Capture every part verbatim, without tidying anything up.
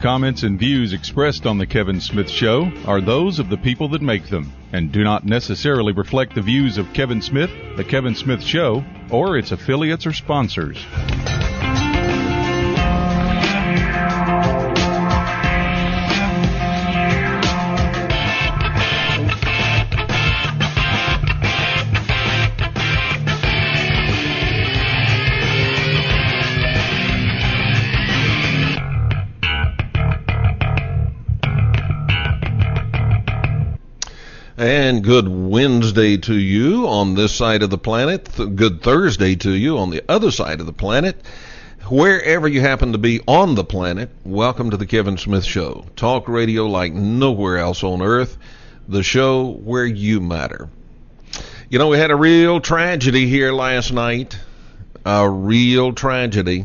comments, and views expressed on The Kevin Smith Show are those of the people that make them and do not necessarily reflect the views of Kevin Smith, The Kevin Smith Show, or its affiliates or sponsors. And good Wednesday to you on this side of the planet. Good Thursday to you on the other side of the planet. Wherever you happen to be on the planet, welcome to the Kevin Smith Show. Talk radio like nowhere else on earth. The show where you matter. You know, we had a real tragedy here last night. A real tragedy.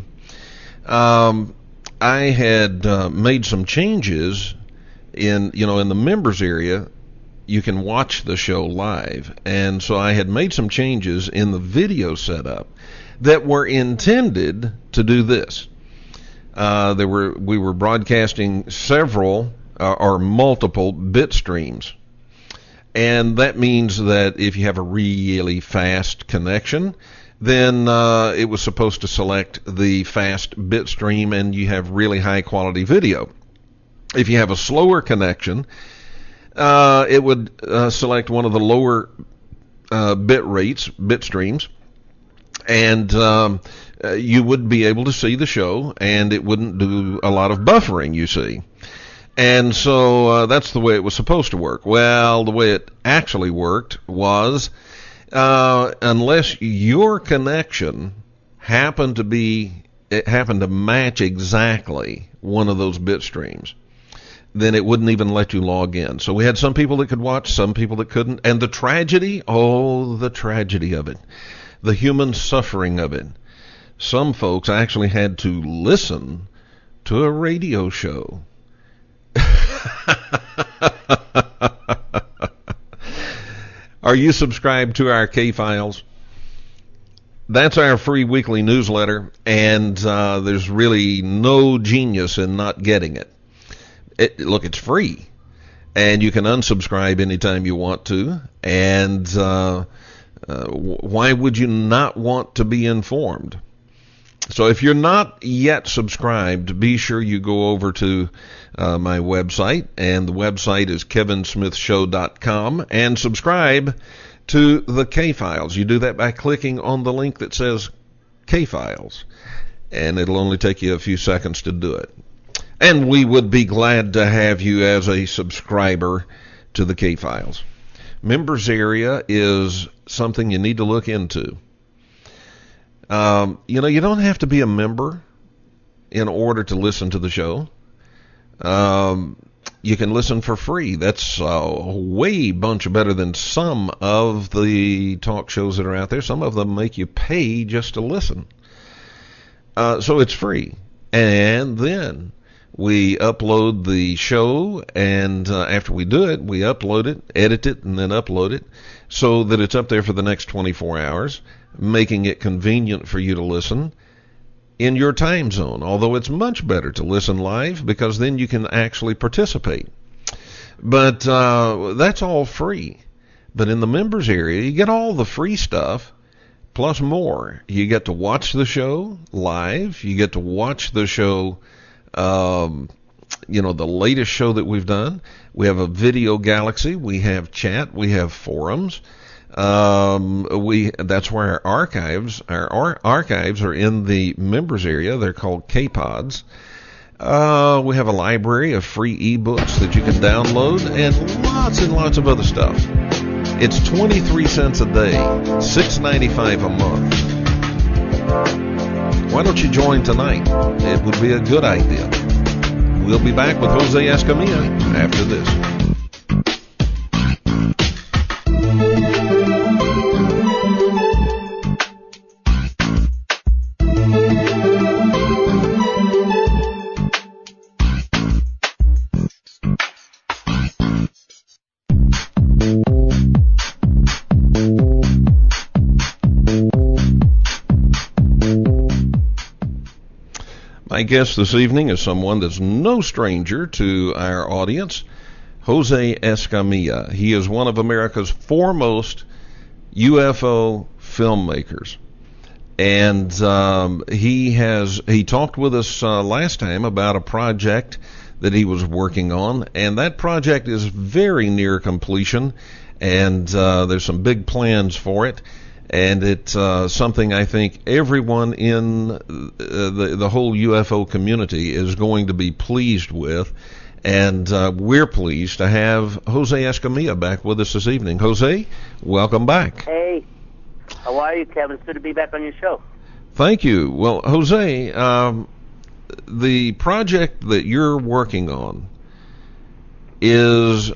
Um, I had uh, made some changes in, you know, in the members area. You can watch the show live. And so I had made some changes in the video setup that were intended to do this. Uh, there were we were broadcasting several uh, or multiple bit streams. And that means that if you have a really fast connection, then uh, it was supposed to select the fast bit stream and you have really high quality video. If you have a slower connection, Uh, it would uh, select one of the lower uh, bit rates, bit streams, and um, uh, you would be able to see the show, and it wouldn't do a lot of buffering, you see. And so uh, that's the way it was supposed to work. Well, the way it actually worked was, uh, unless your connection happened to be, it happened to match exactly one of those bit streams, then it wouldn't even let you log in. So we had some people that could watch, some people that couldn't. And the tragedy, oh, the tragedy of it, the human suffering of it. Some folks actually had to listen to a radio show. Are you subscribed to our K-Files? That's our free weekly newsletter, and uh, there's really no genius in not getting it. It, look, it's free, and you can unsubscribe anytime you want to, and uh, uh, why would you not want to be informed? So if you're not yet subscribed, be sure you go over to uh, my website, and the website is kevin smith show dot com, and subscribe to the K-Files. You do that by clicking on the link that says K-Files, and it'll only take you a few seconds to do it. And we would be glad to have you as a subscriber to the K-Files. Members area is something you need to look into. Um, you know, you don't have to be a member in order to listen to the show. Um, you can listen for free. That's a way bunch better than some of the talk shows that are out there. Some of them make you pay just to listen. Uh, so it's free. And then we upload the show, and uh, after we do it, we upload it, edit it, and then upload it so that it's up there for the next twenty-four hours, making it convenient for you to listen in your time zone, although it's much better to listen live because then you can actually participate. But uh, that's all free. But in the members area, you get all the free stuff plus more. You get to watch the show live. You get to watch the show Um, you know, the latest show that we've done. We have a video galaxy. We have chat. We have forums. Um, we that's where our archives, our, our archives are in the members area. They're called K-Pods. Uh, we have a library of free ebooks that you can download and lots and lots of other stuff. It's twenty-three cents a day, six ninety-five a month. Why don't you join tonight? It would be a good idea. We'll be back with Jose Escamilla after this. My guest this evening is someone that's no stranger to our audience, Jose Escamilla. He is one of America's foremost U F O filmmakers. And um, he has he talked with us uh, last time about a project that he was working on, and that project is very near completion, and uh, there's some big plans for it. And it's uh, something I think everyone in uh, the, the whole U F O community is going to be pleased with. And uh, we're pleased to have Jose Escamilla back with us this evening. Jose, welcome back. Hey, how are you, Kevin? It's good to be back on your show. Thank you. Well, Jose, um, the project that you're working on is...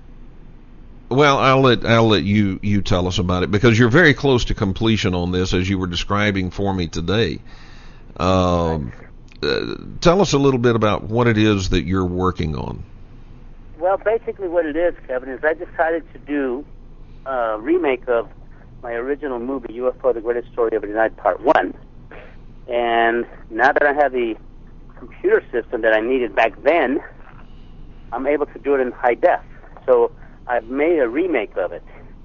Well, I'll let I'll let you, you tell us about it, because you're very close to completion on this, as you were describing for me today. Um, uh, tell us a little bit about what it is that you're working on. Well, basically what it is, Kevin, is I decided to do a remake of my original movie, U F O, The Greatest Story Ever Denied, Part one. And now that I have the computer system that I needed back then, I'm able to do it in high def. So I've made a remake of it,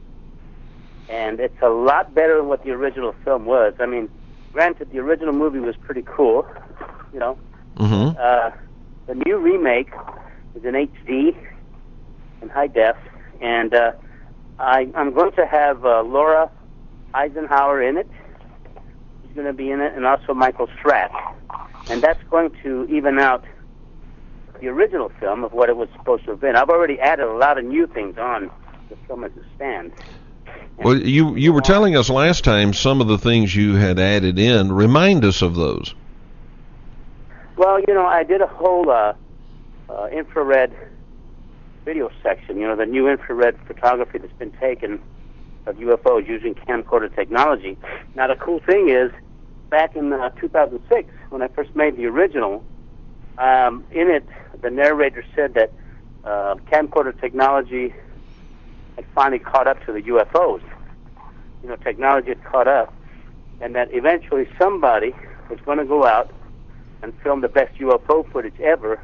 and it's a lot better than what the original film was. I mean, granted, the original movie was pretty cool, you know. Mm-hmm. Uh, the new remake is in H D, in high def, and uh, I, I'm going to have uh, Laura Eisenhower in it. She's going to be in it, and also Michael Stratt, and that's going to even out the original film of what it was supposed to have been. I've already added a lot of new things on the film as it stands. Well, you you were telling us last time some of the things you had added in. Remind us of those. Well, you know, I did a whole uh, uh, infrared video section, you know, the new infrared photography that's been taken of U F Os using camcorder technology. Now, the cool thing is, back in uh, two thousand six, when I first made the original, um, in it, the narrator said that uh, camcorder technology had finally caught up to the U F Os. You know, technology had caught up, and that eventually somebody was going to go out and film the best U F O footage ever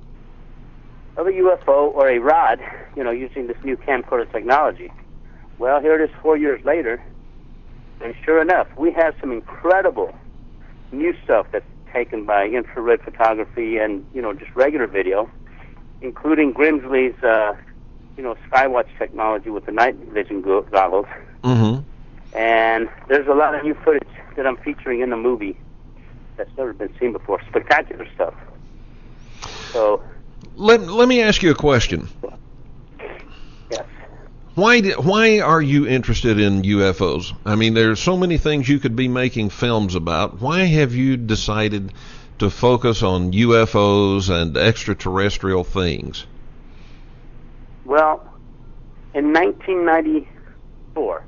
of a U F O or a rod, you know, using this new camcorder technology. Well, here it is four years later, and sure enough, we have some incredible new stuff that's taken by infrared photography and, you know, just regular video, including Grimsley's, uh, you know, Skywatch technology with the night vision go- goggles. Mm-hmm. And there's a lot of new footage that I'm featuring in the movie that's never been seen before. Spectacular stuff. So, let let me ask you a question. yes. Why di- why are you interested in U F Os? I mean, there's so many things you could be making films about. Why have you decided to focus on U F Os and extraterrestrial things? Well, in nineteen ninety-four,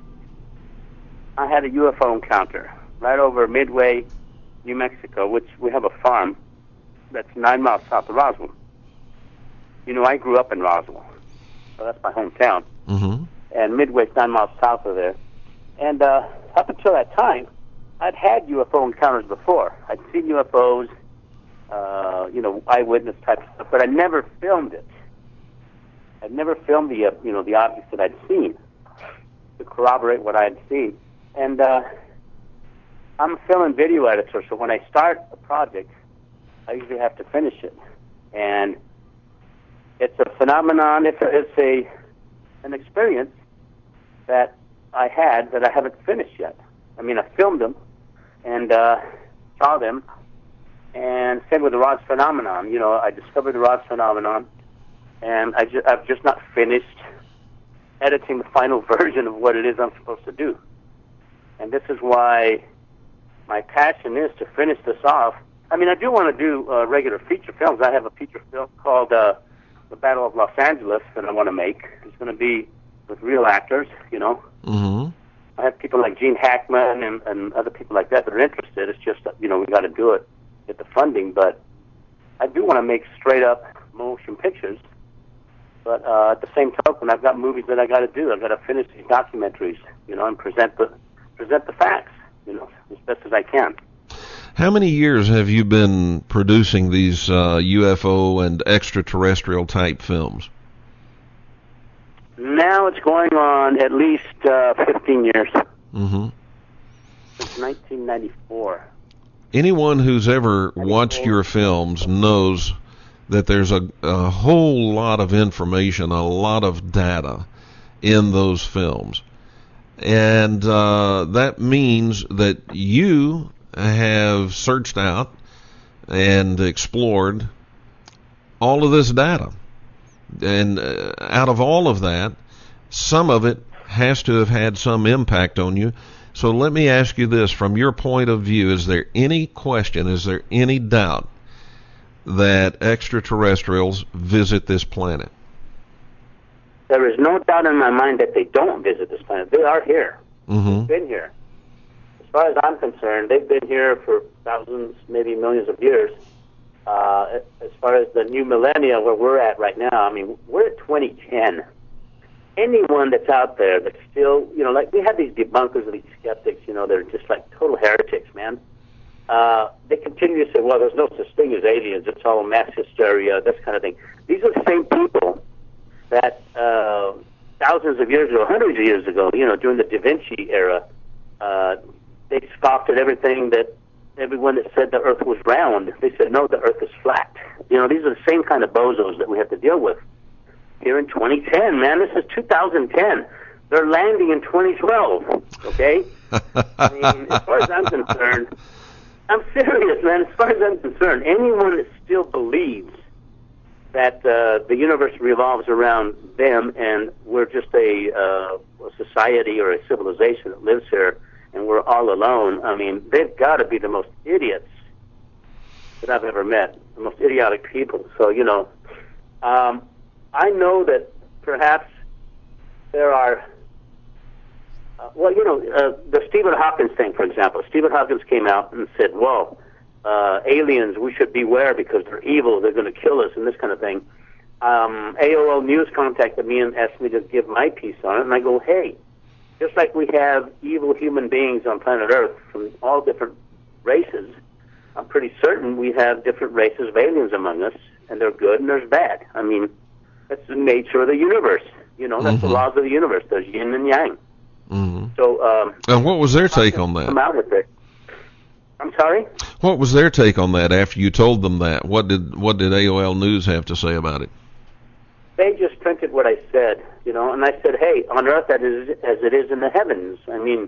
I had a U F O encounter right over Midway, New Mexico, which we have a farm that's nine miles south of Roswell. You know, I grew up in Roswell, so that's my hometown. Mm-hmm. And Midway's nine miles south of there. And uh, up until that time, I'd had U F O encounters before. I'd seen U F Os, uh, you know, eyewitness type stuff, but I never filmed it. I'd never filmed the, uh, you know, the objects that I'd seen to corroborate what I had seen. And uh, I'm a film and video editor, so when I start a project, I usually have to finish it. And it's a phenomenon, it's a, it's a an experience that I had that I haven't finished yet. I mean, I filmed them and uh, saw them, and same with the Rods phenomenon. You know, I discovered the Rods phenomenon, and I ju- I've just not finished editing the final version of what it is I'm supposed to do. And this is why my passion is to finish this off. I mean, I do want to do uh, regular feature films. I have a feature film called uh, The Battle of Los Angeles that I want to make. It's going to be with real actors, you know. Mm-hmm. I have people like Gene Hackman and, and other people like that that are interested. It's just, you know, we got to do it, get the funding. But I do want to make straight-up motion pictures. But uh, at the same token, I've got movies that I got to do. I've got to finish these documentaries, you know, and present the present the facts, you know, as best as I can. How many years have you been producing these uh, U F O and extraterrestrial type films? Now it's going on at least uh, fifteen years. Mm-hmm. Since nineteen ninety-four. Anyone who's ever watched your films knows that there's a, a whole lot of information, a lot of data in those films. And uh, that means that you have searched out and explored all of this data. And uh, out of all of that, some of it has to have had some impact on you. So let me ask you this, from your point of view, is there any question, is there any doubt that extraterrestrials visit this planet? There is no doubt in my mind that they don't visit this planet. They are here. Mm-hmm. They've been here. As far as I'm concerned, they've been here for thousands, maybe millions of years. Uh, as far as the new millennia where we're at right now, I mean, we're at twenty ten. Anyone that's out there that's still, you know, like we have these debunkers, these skeptics, you know, they're just like total heretics, man. Uh, they continue to say, well, there's no such thing as aliens. It's all mass hysteria, this kind of thing. These are the same people that uh, thousands of years ago, hundreds of years ago, you know, during the Da Vinci era, uh, they scoffed at everything that everyone that said the Earth was round. They said, no, the Earth is flat. You know, these are the same kind of bozos that we have to deal with here in twenty ten, man. This is two thousand ten. They're landing in twenty twelve, okay? I mean, as far as I'm concerned, I'm serious, man. As far as I'm concerned, anyone that still believes that uh, the universe revolves around them and we're just a, uh, a society or a civilization that lives here and we're all alone, I mean, they've got to be the most idiots that I've ever met, the most idiotic people. So, you know, um, I know that perhaps there are, uh, well, you know, uh, the Stephen Hawkins thing, for example. Stephen Hawkins came out and said, well, uh, aliens, we should beware because they're evil, they're going to kill us, and this kind of thing. Um, A O L News contacted me and asked me to give my piece on it, and I go, hey, just like we have evil human beings on planet Earth from all different races, I'm pretty certain we have different races of aliens among us, and they're good and there's bad. I mean, that's the nature of the universe. You know, that's mm-hmm. the laws of the universe. There's yin and yang. Mm-hmm. So, um, and what was their take on that? Come out with it. I'm sorry? What was their take on that after you told them that? What did what did A O L News have to say about it? They just printed what I said, you know, and I said, hey, on Earth that is as it is in the heavens. I mean,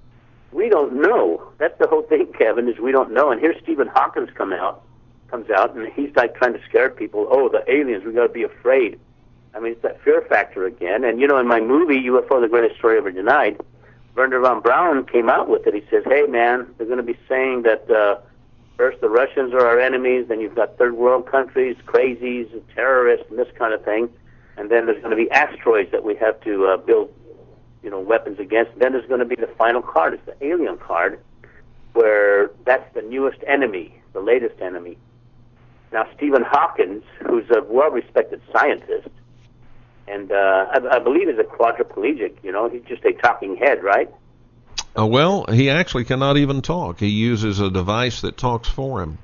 we don't know. That's the whole thing, Kevin, is we don't know. And here's Stephen Hawkins come out, comes out, and he's like trying to scare people. Oh, the aliens, we got to be afraid. I mean, it's that fear factor again. And, you know, in my movie, U F O, The Greatest Story Ever Denied, Werner von Braun came out with it. He says, hey, man, they're going to be saying that uh, first the Russians are our enemies, then you've got third world countries, crazies, and terrorists, and this kind of thing. And then there's going to be asteroids that we have to uh, build, you know, weapons against. And then there's going to be the final card. It's the alien card, where that's the newest enemy, the latest enemy. Now, Stephen Hawkins, who's a well-respected scientist, and uh, I, I believe he's a quadriplegic, you know, he's just a talking head, right? Uh, well, he actually cannot even talk. He uses a device that talks for him.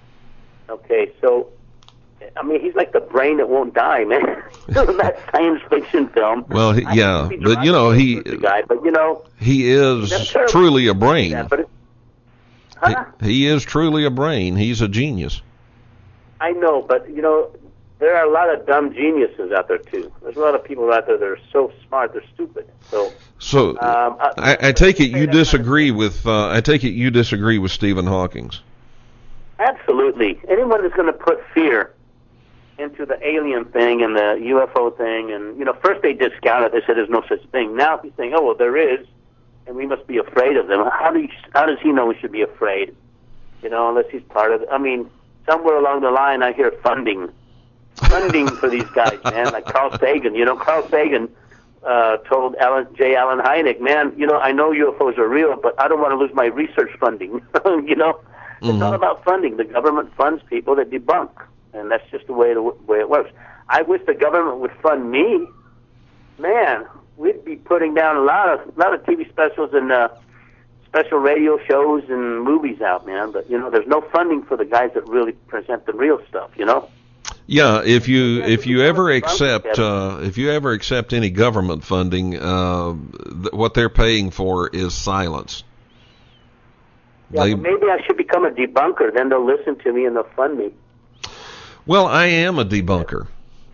Okay, so, I mean, he's like the brain that won't die, man. That science fiction film. Well, he, yeah, but, you know, he, the guy, but, you know, he is truly a brain. That, but it, huh? he, he is truly a brain. He's a genius. I know, but, you know, there are a lot of dumb geniuses out there, too. There's a lot of people out there that are so smart, they're stupid. So, so um, I, I, I take it you disagree with, uh, I take it you disagree with Stephen Hawking's. Absolutely. Anyone that's going to put fear into the alien thing and the U F O thing, and, you know, first they discounted, they said there's no such thing. Now he's saying, oh, well, there is, and we must be afraid of them. How do you, how does he know we should be afraid? You know, unless he's part of it. I mean, somewhere along the line I hear funding. Funding for these guys, man, like Carl Sagan. You know, Carl Sagan uh, told Alan, J. Allen Hynek, man, you know, I know U F Os are real, but I don't want to lose my research funding. You know, it's mm-hmm. all about funding. The government funds people that debunk, and that's just the way, the way it works. I wish the government would fund me. Man, we'd be putting down a lot of, a lot of T V specials and uh, special radio shows and movies out, man. But, you know, there's no funding for the guys that really present the real stuff, you know? Yeah, if you if you ever accept uh, if you ever accept any government funding, uh, th- what they're paying for is silence. Yeah, They, but maybe I should become a debunker. Then they'll listen to me and they'll fund me. well, I am a debunker.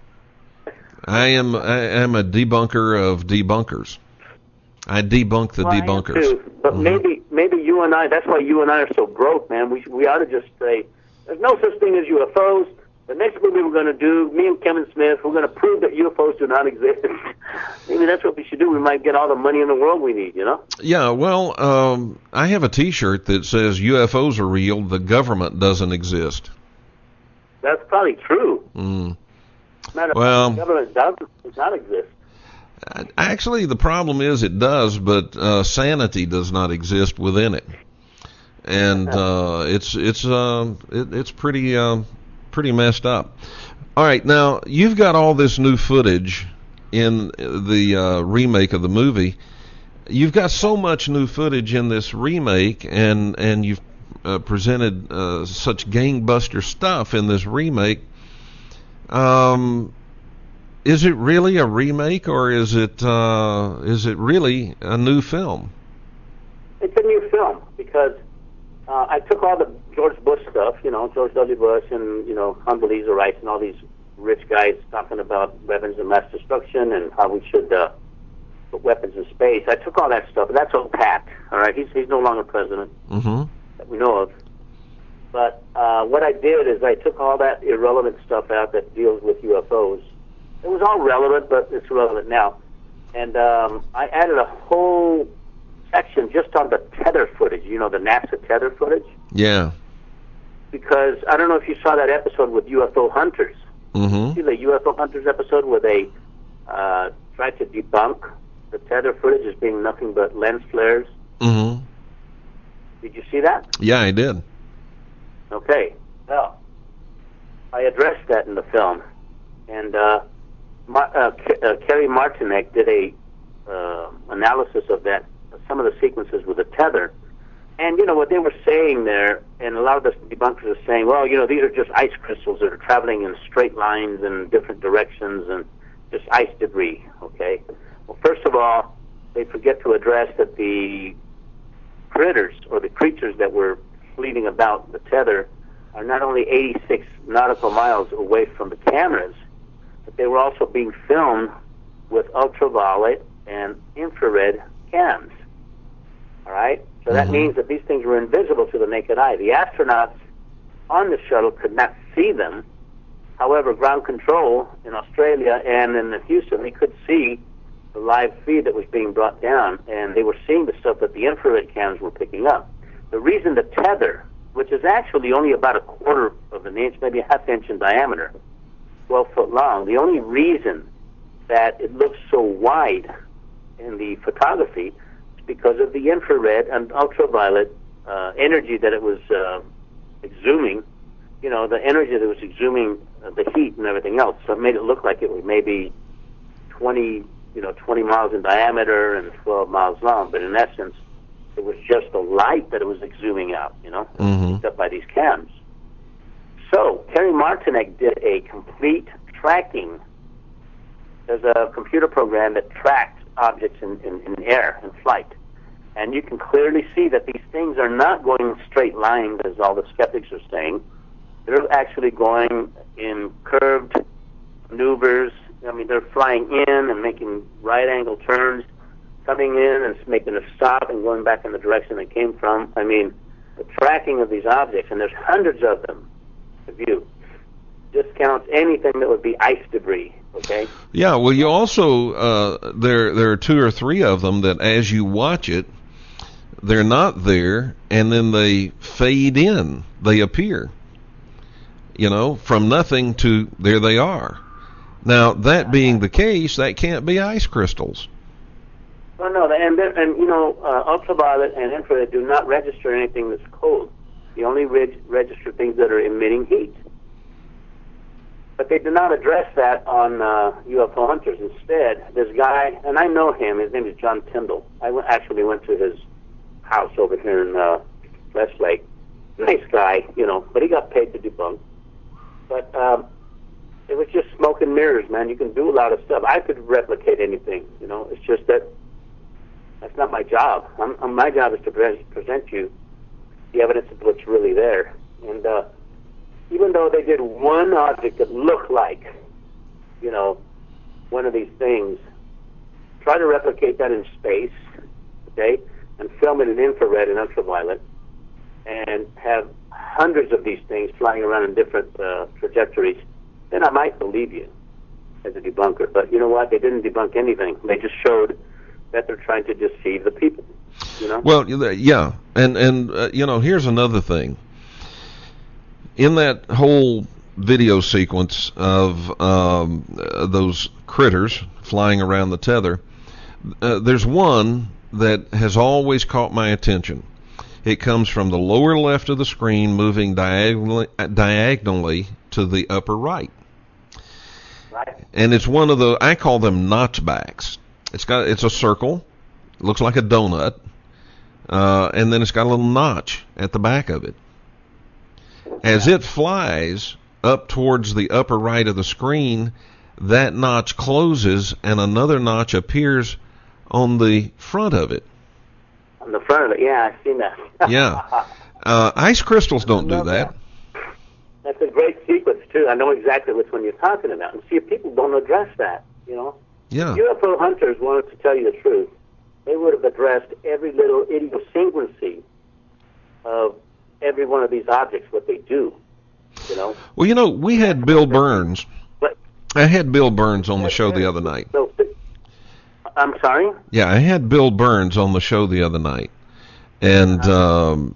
I am I am a debunker of debunkers. I debunk the Well, I am debunkers. too, but Mhm. maybe maybe you and I. That's why you and I are so broke, man. We we ought to just say there's no such thing as U F Os. The next movie we're going to do, me and Kevin Smith, we're going to prove that U F Os do not exist. Maybe that's what we should do. We might get all the money in the world we need, you know? Yeah, well, um, I have a T-shirt that says U F Os are real. The government doesn't exist. That's probably true. Mm. Matter of Well- fact, the government does does not exist. Actually, the problem is it does, but uh, sanity does not exist within it, and uh, it's it's uh, it, it's pretty uh, pretty messed up. All right, now you've got all this new footage in the uh, remake of the movie. You've got so much new footage in this remake, and and you've uh, presented uh, such gangbuster stuff in this remake. Um. Is it really a remake, or is it uh, is it really a new film? It's a new film because uh, I took all the George Bush stuff, you know, George W. Bush and, you know, Condoleezza Rice and all these rich guys talking about weapons of mass destruction and how we should uh, put weapons in space. I took all that stuff, and that's old Pat, all right? He's, he's no longer president Mm-hmm. that we know of. But uh, what I did is I took all that irrelevant stuff out that deals with U F Os. It was all relevant, but it's relevant now. And um, I added a whole section just on the tether footage, you know, the NASA tether footage. Yeah. Because I don't know if you saw that episode with U F O Hunters. Mm-hmm. See the U F O Hunters episode where they uh, tried to debunk the tether footage as being nothing but lens flares? Mm-hmm. Did you see that? Yeah, I did. Okay. Well, I addressed that in the film. And uh, Mar- uh, K- uh, Kerry Martinek did a uh, analysis of that, some of the sequences with the tether. And, you know, what they were saying there, and a lot of the debunkers are saying, well, you know, these are just ice crystals that are traveling in straight lines in different directions and just ice debris, okay? Well, first of all, they forget to address that the critters or the creatures that were fleeting about the tether are not only eighty-six nautical miles away from the cameras, but they were also being filmed with ultraviolet and infrared cams. All right? So that Mhm. means that these things were invisible to the naked eye. The astronauts on the shuttle could not see them. However, ground control in Australia and in Houston, they could see the live feed that was being brought down, and they were seeing the stuff that the infrared cams were picking up. The reason the tether, which is actually only about a quarter of an inch, maybe a half inch in diameter, twelve foot long, the only reason that it looks so wide in the photography is because of the infrared and ultraviolet uh, energy that it was uh, exhuming, you know, the energy that was exhuming uh, the heat and everything else. So it made it look like it was maybe twenty, you know, twenty miles in diameter and twelve miles long, but in essence, it was just the light that it was exhuming out, you know, Mm-hmm. picked up by these cams. So, Kerry Martinek did a complete tracking. There's a computer program that tracks objects in, in, in air, in flight. And you can clearly see that these things are not going in straight lines, as all the skeptics are saying. They're actually going in curved maneuvers. I mean, they're flying in and making right-angle turns, coming in and making a stop and going back in the direction they came from. I mean, the tracking of these objects, and there's hundreds of them to view, discounts anything that would be ice debris, okay? Yeah, well, you also, uh, there there are two or three of them that as you watch it, they're not there, and then they fade in. They appear, you know, from nothing to there they are. Now, that being the case, that can't be ice crystals. Well, no, and, and you know, uh, ultraviolet and infrared do not register anything that's cold. They only reg- register things that are emitting heat. But they do not address that on uh, U F O Hunters. Instead, this guy, and I know him, his name is John Tyndall. I w- actually went to his house over here in uh, Westlake. Nice guy, you know, but he got paid to debunk. But um, it was just smoke and mirrors, man. You can do a lot of stuff. I could replicate anything, you know. It's just that that's not my job. I'm, I'm, my job is to pre- present you the evidence of what's really there. And uh, even though they did one object that looked like, you know, one of these things, try to replicate that in space, okay, and film it in infrared and ultraviolet, and have hundreds of these things flying around in different uh, trajectories, then I might believe you as a debunker. But you know what? They didn't debunk anything. They just showed that they're trying to deceive the people. You know? Well, yeah, and and uh, you know, here's another thing. In that whole video sequence of um, uh, those critters flying around the tether, uh, there's one that has always caught my attention. It comes from the lower left of the screen, moving diagonally, diagonally to the upper right. Right. And it's one of the, I call them notchbacks. It's got, it's a circle, it looks like a donut, uh, and then it's got a little notch at the back of it. As it flies up towards the upper right of the screen, that notch closes and another notch appears on the front of it. On the front of it, yeah, I've seen that. Yeah. Uh, ice crystals don't do that. that. That's a great sequence, too. I know exactly which one you're talking about. And see, if people don't address that, you know. Yeah. U F O hunters wanted to tell you the truth. They would have addressed every little idiosyncrasy of every one of these objects, what they do, you know. Well, you know, we had Bill Burns. But, I had Bill Burns on the show the other night. So, I'm sorry? Yeah, I had Bill Burns on the show the other night. And um,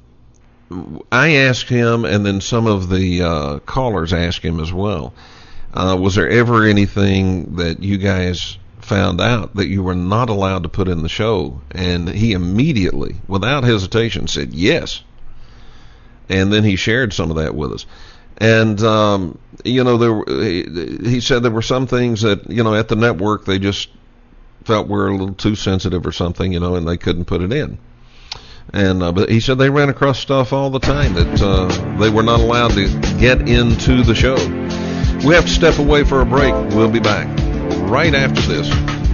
I asked him, and then some of the uh, callers asked him as well, uh, was there ever anything that you guys found out that you were not allowed to put in the show? And he immediately, without hesitation, said yes. And then he shared some of that with us. And, um, you know, there, he, he said there were some things that, you know, at the network they just felt were a little too sensitive or something, you know, and they couldn't put it in. And uh, but he said they ran across stuff all the time that uh, they were not allowed to get into the show. We have to step away for a break. We'll be back right after this.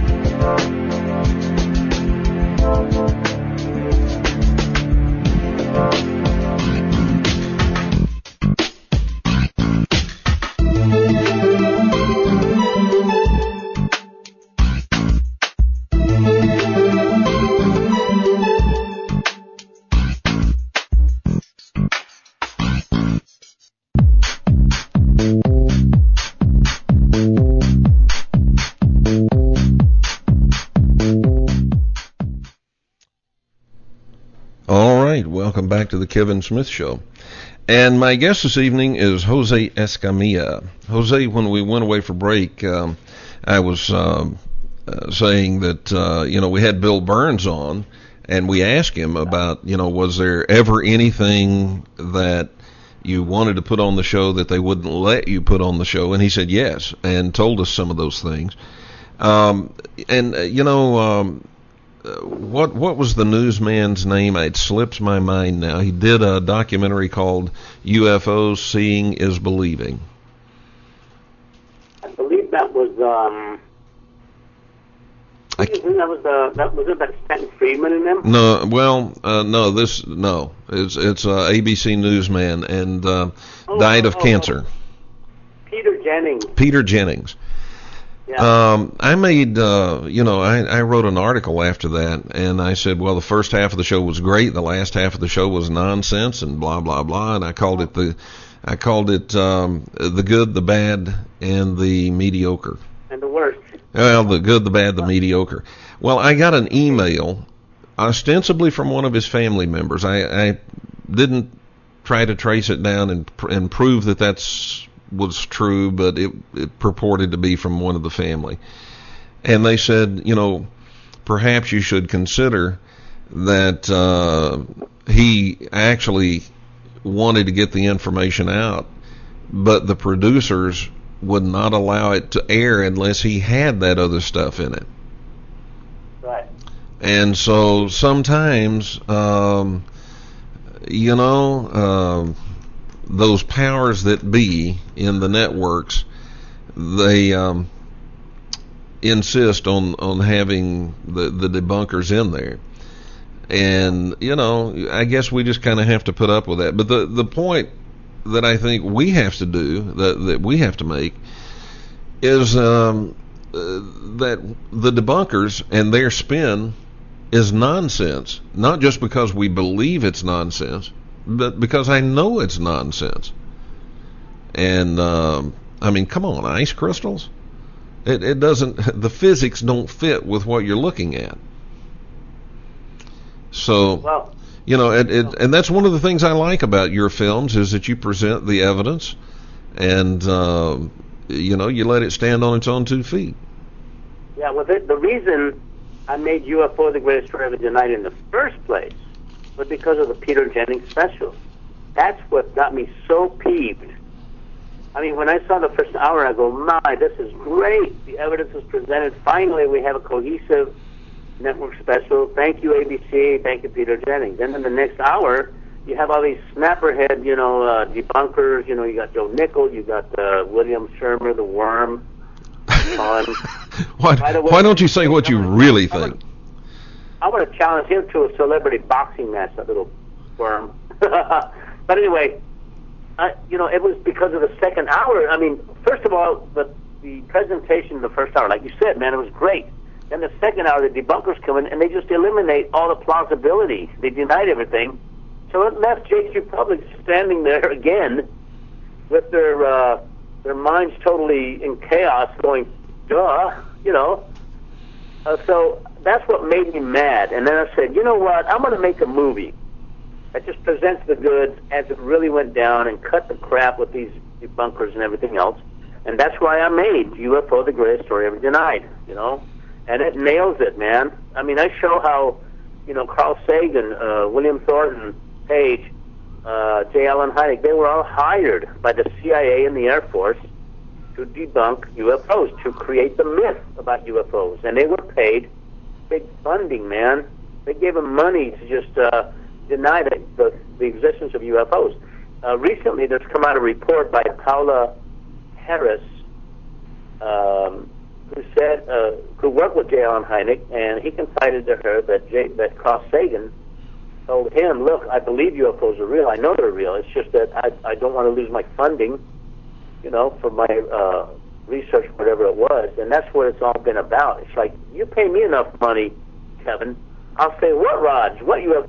Welcome back to the Kevin Smith Show. And my guest this evening is Jose Escamilla. Jose, when we went away for break, um, I was um, uh, saying that, uh, you know, we had Bill Burns on, and we asked him about, you know, was there ever anything that you wanted to put on the show that they wouldn't let you put on the show? And he said yes, and told us some of those things. Um, and, uh, you know... Um, Uh, what what was the newsman's name? It slips my mind now. He did a documentary called U F Os Seeing is Believing. I believe that was um I think that was uh, that was it that Stanton Friedman in them? No, well, uh, no, this no. It's it's a A B C newsman and uh, oh, died of oh, cancer. Oh. Peter Jennings. Peter Jennings. Yeah. Um, I made, uh, you know, I, I wrote an article after that, and I said, well, the first half of the show was great, the last half of the show was nonsense, and blah blah blah, and I called it the, I called it um, the good, the bad, and the mediocre. And the worst. Well, the good, the bad, the mediocre. Well, I got an email, ostensibly from one of his family members. I, I didn't try to trace it down and and prove that that's was true, but it, it purported to be from one of the family. And they said, you know, perhaps you should consider that uh, he actually wanted to get the information out, but the producers would not allow it to air unless he had that other stuff in it. Right. And so sometimes, um, you know, uh, those powers that be in the networks, they um, insist on, on having the, the debunkers in there. And, you know, I guess we just kind of have to put up with that. But the, the point that I think we have to do, that, that we have to make, is um, uh, that the debunkers and their spin is nonsense. Not just because we believe it's nonsense, but because I know it's nonsense. And, um, I mean, come on, ice crystals? It, it doesn't, the physics don't fit with what you're looking at. So, well, you know, it, it, and that's one of the things I like about your films is that you present the evidence and, uh, you know, you let it stand on its own two feet. Yeah, well, the, the reason I made U F O the greatest story ever denied in the first place was because of the Peter Jennings special. That's what got me so peeved. I mean, when I saw the first hour, I go, my, this is great. The evidence is presented. Finally, we have a cohesive network special. Thank you, A B C. Thank you, Peter Jennings. And then the next hour, you have all these snapperhead, you know, uh, debunkers. You know, you got Joe Nickel, you got uh, William Shermer, the Worm. Um, why, way, why don't you say what you really think? I want to challenge him to a celebrity boxing match, that little worm. But anyway, I, you know, it was because of the second hour. I mean, first of all, the the presentation in the first hour, like you said, man, it was great. Then the second hour, the debunkers come in, and they just eliminate all the plausibility. They denied everything. So it left Jake's Republic standing there again with their uh, their minds totally in chaos, going, duh, you know. Uh, so that's what made me mad. And then I said, you know what, I'm going to make a movie that just presents the goods as it really went down and cut the crap with these debunkers and everything else. And that's why I made U F O the greatest story ever denied, you know. And it nails it, man. I mean, I show how, you know, Carl Sagan, uh, William Thornton Page, uh, J. Allen Hynek, they were all hired by the C I A and the Air Force to debunk U F Os, to create the myth about U F Os. And they were paid big funding, man. They gave them money to just uh, deny the, the, the existence of U F Os. Uh, recently, there's come out a report by Paula Harris, um, who said, uh, who worked with J. Allen Hynek, and he confided to her that J, that Carl Sagan told him, look, I believe U F Os are real. I know they're real. It's just that I, I don't want to lose my funding, you know, for my uh, research, whatever it was. And that's what it's all been about. It's like, you pay me enough money, Kevin, I'll say, what rods? What U F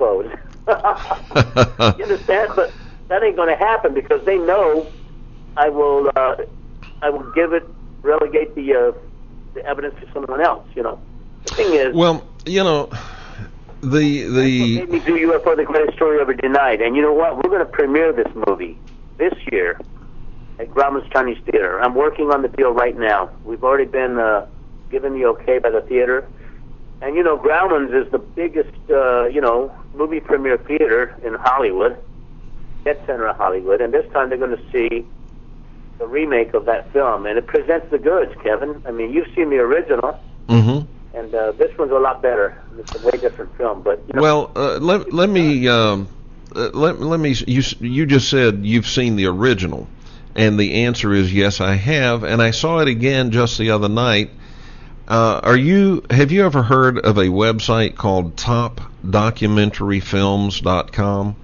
Os? You understand? But that ain't going to happen because they know I will uh, I will give it, relegate the uh, the evidence to someone else, you know. The thing is... Well, you know, the... the made me do U F O the greatest story ever denied. And you know what? We're going to premiere this movie this year at Grauman's Chinese Theater. I'm working on the deal right now. We've already been uh, given the okay by the theater. And, you know, Grauman's is the biggest, uh, you know, movie premiere theater in Hollywood, Dead Center of Hollywood. And this time they're going to see the remake of that film. And it presents the goods, Kevin. I mean, you've seen the original. Mm-hmm. And uh, this one's a lot better. It's a way different film. But you know, well, uh, let let me um, uh, let let me. You you just said you've seen the original, and the answer is yes, I have, and I saw it again just the other night. Uh, are you? Have you ever heard of a website called top documentary films dot com?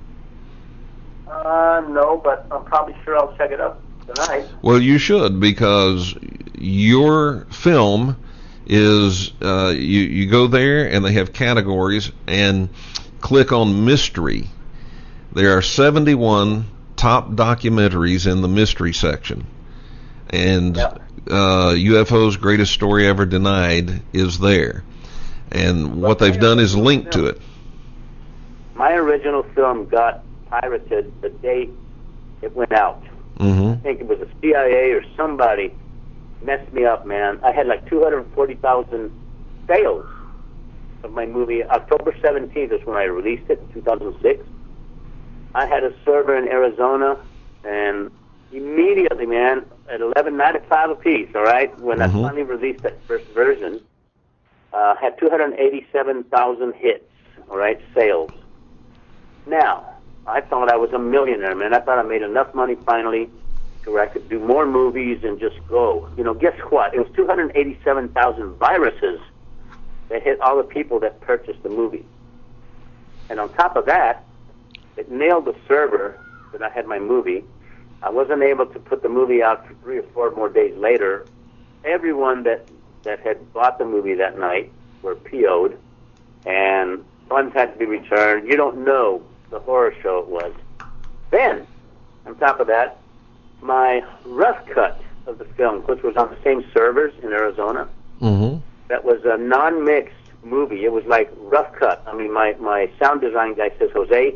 Uh, no, but I'm probably sure I'll check it out tonight. Well, you should, because your film is uh, you you go there and they have categories and click on mystery. There are seventy-one top documentaries in the mystery section, and yeah. uh, U F O's Greatest Story Ever Denied is there. And what they've done is link to it. My original film got pirated the day it went out. Mm-hmm. I think it was the C I A or somebody messed me up, man. I had like two hundred forty thousand sales of my movie. October seventeenth is when I released it in two thousand six. I had a server in Arizona, and immediately, man, at eleven ninety-five a piece, all right, when mm-hmm. I finally released that first version, uh, had two hundred eighty-seven thousand hits, all right, sales. Now, I thought I was a millionaire, man. I thought I made enough money finally to where I could do more movies and just go. You know, guess what? It was two hundred eighty-seven thousand viruses that hit all the people that purchased the movie. And on top of that, it nailed the server that I had my movie. I wasn't able to put the movie out for three or four more days later. Everyone that, that had bought the movie that night were P O'd, and funds had to be returned. You don't know the horror show it was. Then, on top of that, my rough cut of the film, which was on the same servers in Arizona, Mm-hmm. that was a non-mixed movie. It was like rough cut. I mean, my, my sound design guy says, Jose,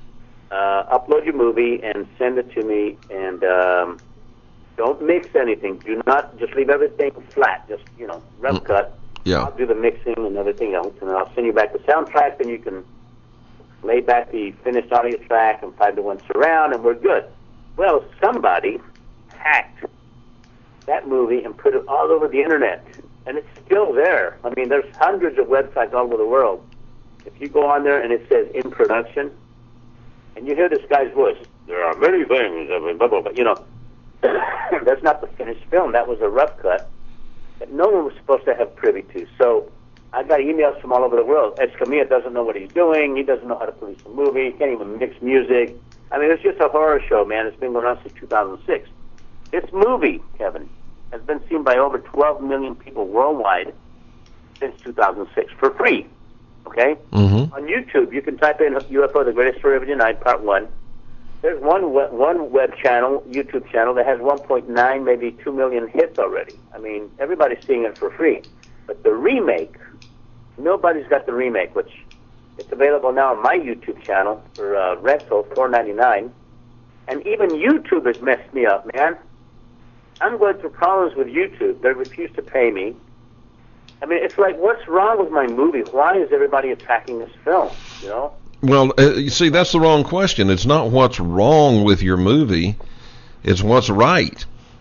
uh, upload your movie and send it to me, and um, don't mix anything. Do not, just leave everything flat. Just, you know, rough Mm. cut. Yeah. I'll do the mixing and everything else, and I'll send you back the soundtrack, and you can lay back the finished audio track and five to one surround, and we're good. Well, somebody hacked that movie and put it all over the internet, and it's still there. I mean, there's hundreds of websites all over the world. If you go on there and it says in production, and you hear this guy's voice, there are many things, blah, blah, blah, you know, that's not the finished film. That was a rough cut that no one was supposed to have privy to. So I got emails from all over the world. Escamilla doesn't know what he's doing. He doesn't know how to produce a movie. He can't even mix music. I mean, it's just a horror show, man. It's been going on since two thousand six. This movie, Kevin, has been seen by over twelve million people worldwide since two thousand six for free, okay? Mm-hmm. On YouTube, you can type in U F O, The Greatest Story of the Night, Part one. There's one web, one web channel, YouTube channel, that has one point nine, maybe two million hits already. I mean, everybody's seeing it for free. But the remake, nobody's got the remake, which it's available now on my YouTube channel for uh, rental, four ninety-nine. And even YouTube has messed me up, man. I'm going through problems with YouTube. They refuse to pay me. I mean, it's like, what's wrong with my movie? Why is everybody attacking this film, you know? Well, uh, you see, that's the wrong question. It's not what's wrong with your movie. It's what's right.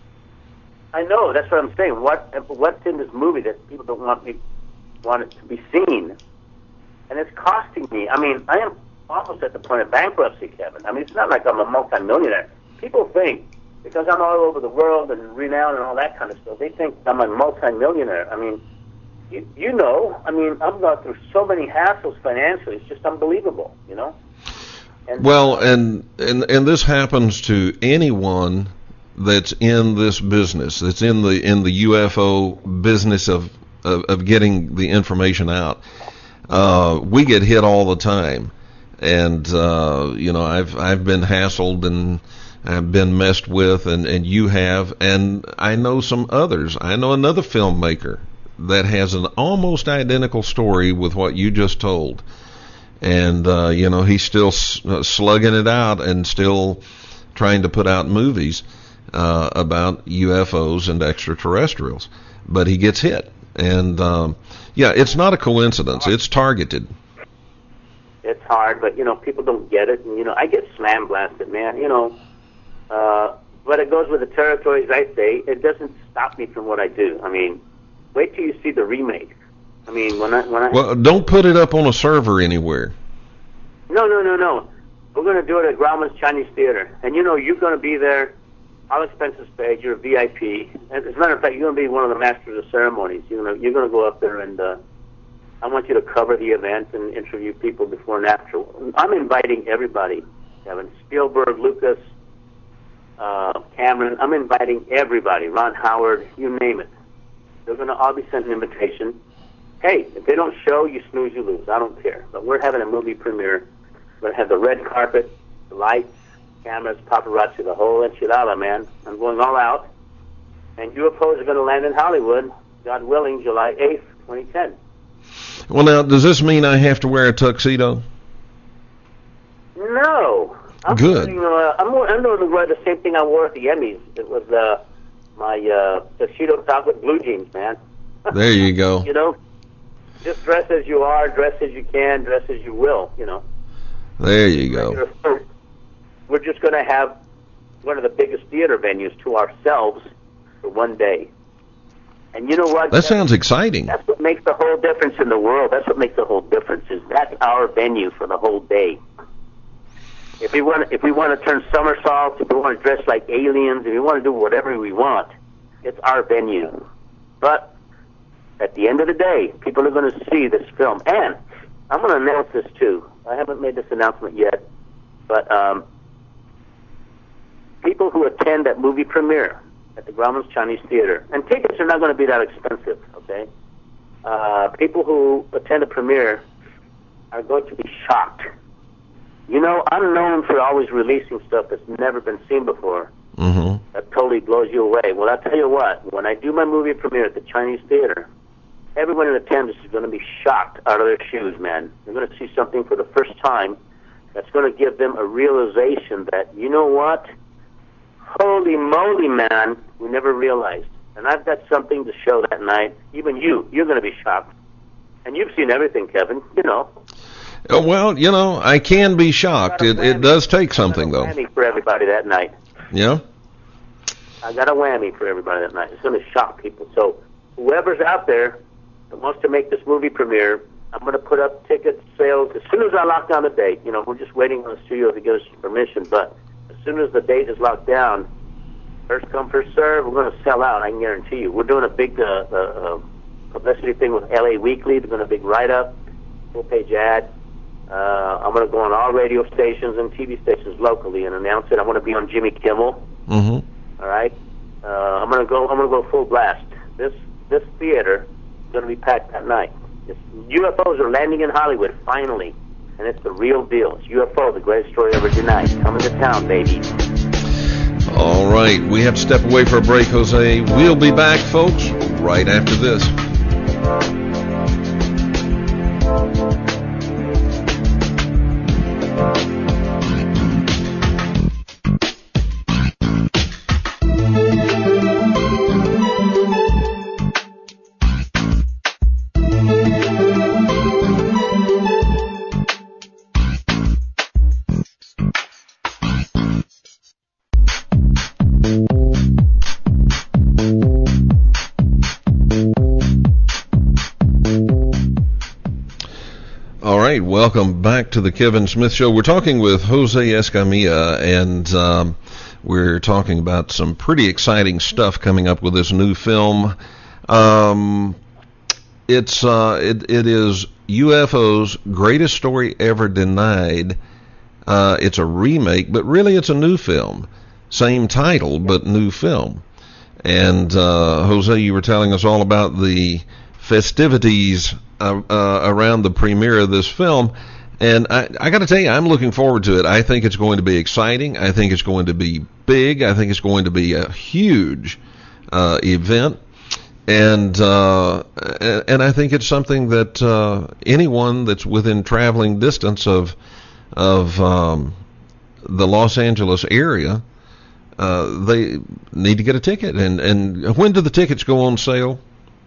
I know. That's what I'm saying. What What's in this movie that people don't want me want it to be seen? And it's costing me. I mean, I am almost at the point of bankruptcy, Kevin. I mean, it's not like I'm a multimillionaire. People think, because I'm all over the world and renowned and all that kind of stuff, they think I'm a multimillionaire. I mean, you, you know, I mean, I've gone through so many hassles financially. It's just unbelievable, you know? And, Well, and, and and this happens to anyone that's in this business, that's in the in the U F O business of of, of getting the information out. Uh, we get hit all the time, and uh, you know, I've I've been hassled and I've been messed with, and, and you have, and I know some others. I know another filmmaker that has an almost identical story with what you just told. And, uh, you know, he's still slugging it out and still trying to put out movies uh, about U F Os and extraterrestrials. But he gets hit. And, um, yeah, it's not a coincidence. It's targeted. It's hard, but, you know, people don't get it. And, you know, I get slam blasted, man. You know, uh, but it goes with the territories, I say. It doesn't stop me from what I do. I mean, wait till you see the remake. I mean, when I when I well, don't put it up on a server anywhere. No, no, no, no. We're going to do it at Grauman's Chinese Theater, and you know you're going to be there. All expenses paid. You're a V I P. And as a matter of fact, you're going to be one of the masters of ceremonies. You're going to you're going to go up there, and uh, I want you to cover the event and interview people before and after. I'm inviting everybody, Kevin. Spielberg, Lucas, uh, Cameron. I'm inviting everybody. Ron Howard, you name it. They're going to all be sent an invitation. Hey, if they don't show, you snooze, you lose. I don't care. But we're having a movie premiere. We're going to have the red carpet, the lights, cameras, paparazzi, the whole enchilada, man. I'm going all out. And U F Os are going to land in Hollywood, God willing, July eighth, twenty ten. Well, now, does this mean I have to wear a tuxedo? No. I'm Good. Wearing, uh, I'm, I'm going to wear the same thing I wore at the Emmys. It was uh, my uh, tuxedo top with blue jeans, man. There you go. You know? Just dress as you are, dress as you can, dress as you will, you know. There you go. We're just going to have one of the biggest theater venues to ourselves for one day. And you know what? That sounds exciting. That's what makes the whole difference in the world. That's what makes the whole difference. Is that's our venue for the whole day. If we want, if we want to turn somersaults, if we want to dress like aliens, if we want to do whatever we want, it's our venue. But at the end of the day, people are going to see this film. And I'm going to announce this too. I haven't made this announcement yet, but um, people who attend that movie premiere at the Grauman's Chinese Theater, and tickets are not going to be that expensive, okay? Uh, people who attend a premiere are going to be shocked. You know, I'm known for always releasing stuff that's never been seen before. Mm-hmm. That totally blows you away. Well, I'll tell you what, when I do my movie premiere at the Chinese Theater, everyone in attendance is going to be shocked out of their shoes, man. They're going to see something for the first time that's going to give them a realization that, you know what? Holy moly, man, we never realized. And I've got something to show that night. Even you, you're going to be shocked. And you've seen everything, Kevin, you know. Oh, well, you know, I can be shocked. It, it does take something, though. I got a whammy for everybody that night. Yeah? I got a whammy for everybody that night. It's going to shock people. So whoever's out there that wants to make this movie premiere, I'm going to put up ticket sales as soon as I lock down the date. You know, we're just waiting on the studio to give us permission, but as soon as the date is locked down, first come, first serve, we're going to sell out, I can guarantee you. We're doing a big uh, uh, publicity thing with L A Weekly. They're doing a big write-up, full-page ad. Uh, I'm going to go on all radio stations and T V stations locally and announce it. I'm going to be on Jimmy Kimmel. Mm-hmm. All right? Uh, I'm going to go I'm going to go full blast. This this theater is going to be packed that night. It's, U F Os are landing in Hollywood, finally. And it's the real deal. It's U F O, the greatest story ever denied. Coming to town, baby. All right, we have to step away for a break, Jose. We'll be back, folks, right after this. Welcome back to the Kevin Smith Show. We're talking with Jose Escamilla, and um, we're talking about some pretty exciting stuff coming up with this new film. Um, it's uh, it, it is U F O's Greatest Story Ever Denied. Uh, it's a remake, but really it's a new film. Same title, but new film. And uh, Jose, you were telling us all about the festivities Uh, uh, around the premiere of this film, and I, I got to tell you, I'm looking forward to it. I think it's going to be exciting. I think it's going to be big. I think it's going to be a huge uh, event, and uh, and I think it's something that uh, anyone that's within traveling distance of of um, the Los Angeles area, uh, they need to get a ticket. And and when do the tickets go on sale?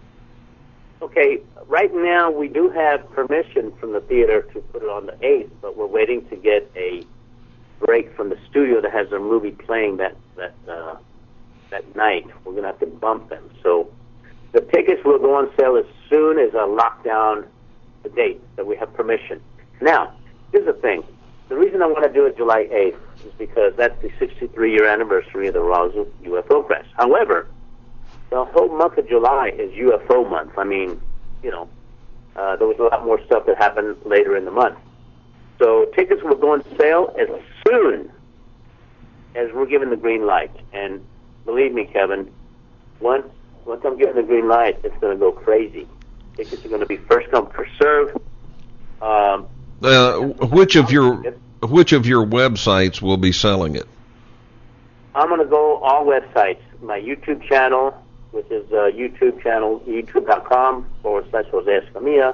Okay. Right now, we do have permission from the theater to put it on the eighth, but we're waiting to get a break from the studio that has their movie playing that that uh, that night. We're going to have to bump them. So the tickets will go on sale as soon as I lock down the date that we have permission. Now, here's the thing. The reason I want to do it July eighth is because that's the sixty-three year anniversary of the Roswell U F O crash. However, the whole month of July is U F O month. I mean, you know, uh, there was a lot more stuff that happened later in the month. So tickets will go on sale as soon as we're given the green light. And believe me, Kevin, once once I'm given the green light, it's going to go crazy. Tickets are going to be first come, first serve. Um, uh, which of your which of your websites will be selling it? I'm going to go all websites. My YouTube channel, which is uh, YouTube channel, youtube.com forward slash Jose Escamilla,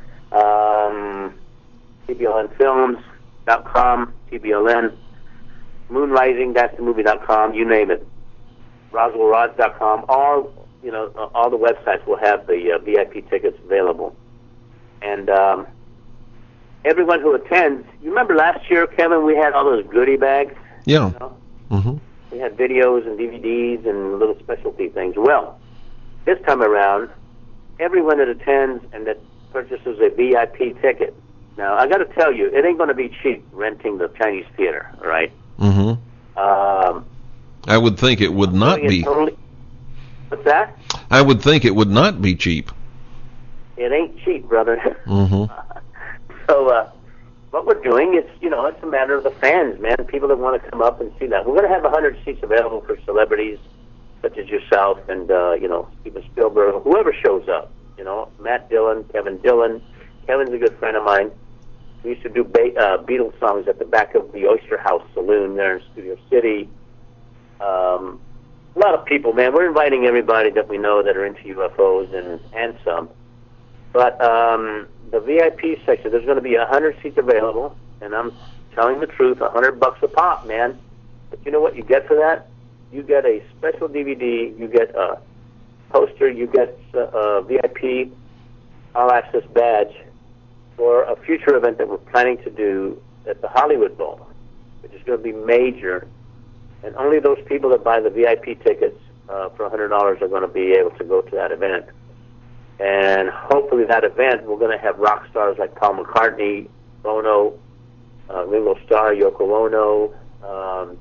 um, T B L N films dot com, T B L N, moonrising dash the movie dot com, you name it, roswell rods dot com, all, you know, all the websites will have the uh, V I P tickets available. And um, everyone who attends, you remember last year, Kevin, we had all those goodie bags? Yeah. You know? Mm-hmm. We had videos and D V Ds and little specialty things. Well, this time around, everyone that attends and that purchases a V I P ticket. Now, I got to tell you, it ain't going to be cheap renting the Chinese theater, all right? Mm-hmm. Um, I would think it would not be. Totally, what's that? I would think it would not be cheap. It ain't cheap, brother. Mm-hmm. So, uh, what we're doing is, you know, it's a matter of the fans, man. People that want to come up and see that. We're going to have one hundred seats available for celebrities such as yourself and, uh, you know, Steven Spielberg, whoever shows up. You know, Matt Dillon, Kevin Dillon. Kevin's a good friend of mine. We used to do ba- uh, Beatles songs at the back of the Oyster House Saloon there in Studio City. Um, a lot of people, man. We're inviting everybody that we know that are into U F Os and, and some. But um, the V I P section, there's going to be one hundred seats available, and I'm telling the truth, one hundred bucks a pop, man. But you know what you get for that? You get a special D V D, you get a poster, you get a, a V I P all-access badge for a future event that we're planning to do at the Hollywood Bowl, which is going to be major. And only those people that buy the V I P tickets uh, for one hundred dollars are going to be able to go to that event. And hopefully that event, we're going to have rock stars like Paul McCartney, Bono, uh, Ringo Starr, Yoko Ono. Um,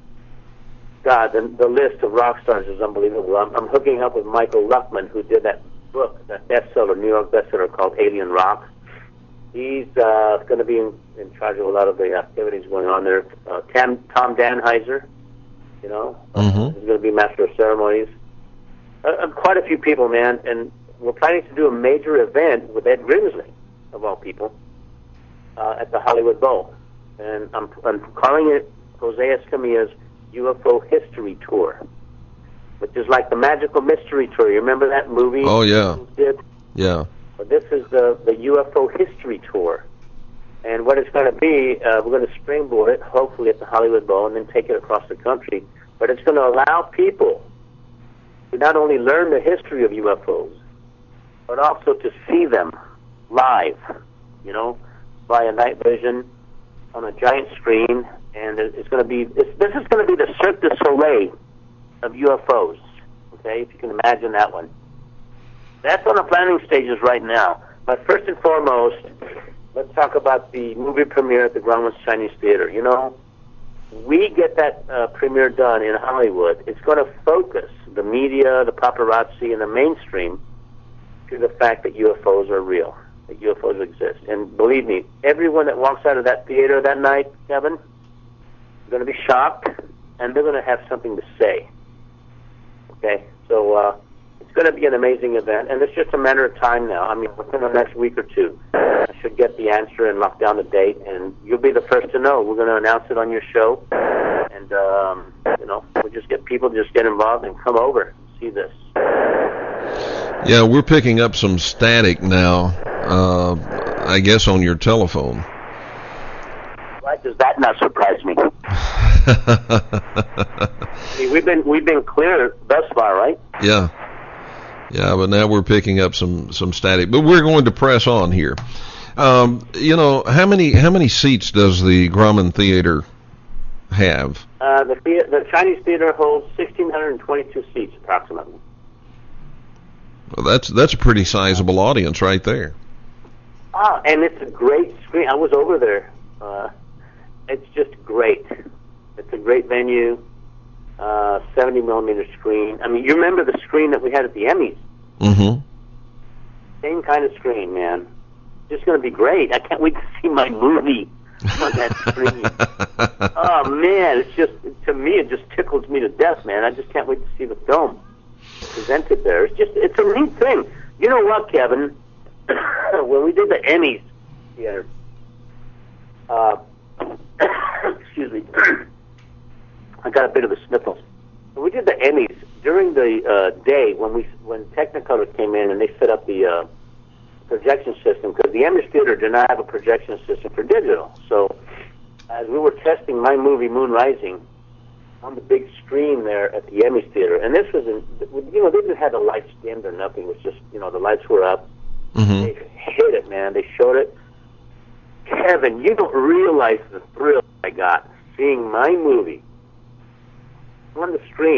God, the, the list of rock stars is unbelievable. I'm, I'm hooking up with Michael Luckman, who did that book, that bestseller, New York bestseller called Alien Rock. He's uh, going to be in, in charge of a lot of the activities going on there. Uh, Tam, Tom Danheiser, you know, Mm-hmm. uh, he's going to be master of ceremonies. Uh, uh, quite a few people, man, and we're planning to do a major event with Ed Grimsley, of all people, uh, at the Hollywood Bowl. And I'm, I'm calling it Jose Escamilla's U F O History Tour, which is like the Magical Mystery Tour. You remember that movie? Oh, yeah. Did? Yeah. Well, this is the, the U F O History Tour. And what it's going to be, uh, we're going to springboard it, hopefully at the Hollywood Bowl, and then take it across the country. But it's going to allow people to not only learn the history of U F Os, but also to see them live, you know, via night vision on a giant screen. And it's going to be, it's, this is going to be the Cirque du Soleil of U F Os, okay, if you can imagine that one. That's on the planning stages right now. But first and foremost, let's talk about the movie premiere at the Grauman's Chinese Theater. You know, we get that uh, premiere done in Hollywood. It's going to focus the media, the paparazzi, and the mainstream to the fact that U F Os are real, that U F Os exist. And believe me, everyone that walks out of that theater that night, Kevin, is going to be shocked, and they're going to have something to say. Okay? So uh, it's going to be an amazing event, and it's just a matter of time now. I mean, within the next week or two, I should get the answer and lock down the date, and you'll be the first to know. We're going to announce it on your show, and, um, you know, we'll just get people to just get involved and come over and see this. Yeah, we're picking up some static now, uh, I guess on your telephone. Why does that not surprise me? I mean, we've been we've been clear thus far, right? Yeah, yeah, but now we're picking up some, some static. But we're going to press on here. Um, you know, how many how many seats does the Grauman Theater have? Uh, the the Chinese Theater holds one thousand six hundred twenty-two seats approximately. Well, that's that's a pretty sizable audience right there. Ah, and it's a great screen. I was over there. Uh, it's just great. It's a great venue. Uh, seventy millimeter screen. I mean, you remember the screen that we had at the Emmys? Mm-hmm. Same kind of screen, man. It's just going to be great. I can't wait to see my movie on that screen. Oh man, it's just, to me, it just tickles me to death, man. I just can't wait to see the film presented there. It's just, it's a neat thing. You know what, Kevin? When we did the Emmys theater, uh, excuse me, I got a bit of the sniffles. When we did the Emmys during the uh, day when we when Technicolor came in and they set up the uh, projection system, because the Emmys theater did not have a projection system for digital. So as we were testing my movie Moon Rising on the big screen there at the Emmys theater, and this was in, you know, they didn't have the lights dimmed or nothing. It was just, you know, the lights were up. Mm-hmm. They hit it, man. They showed it. Kevin, you don't realize the thrill I got seeing my movie on the screen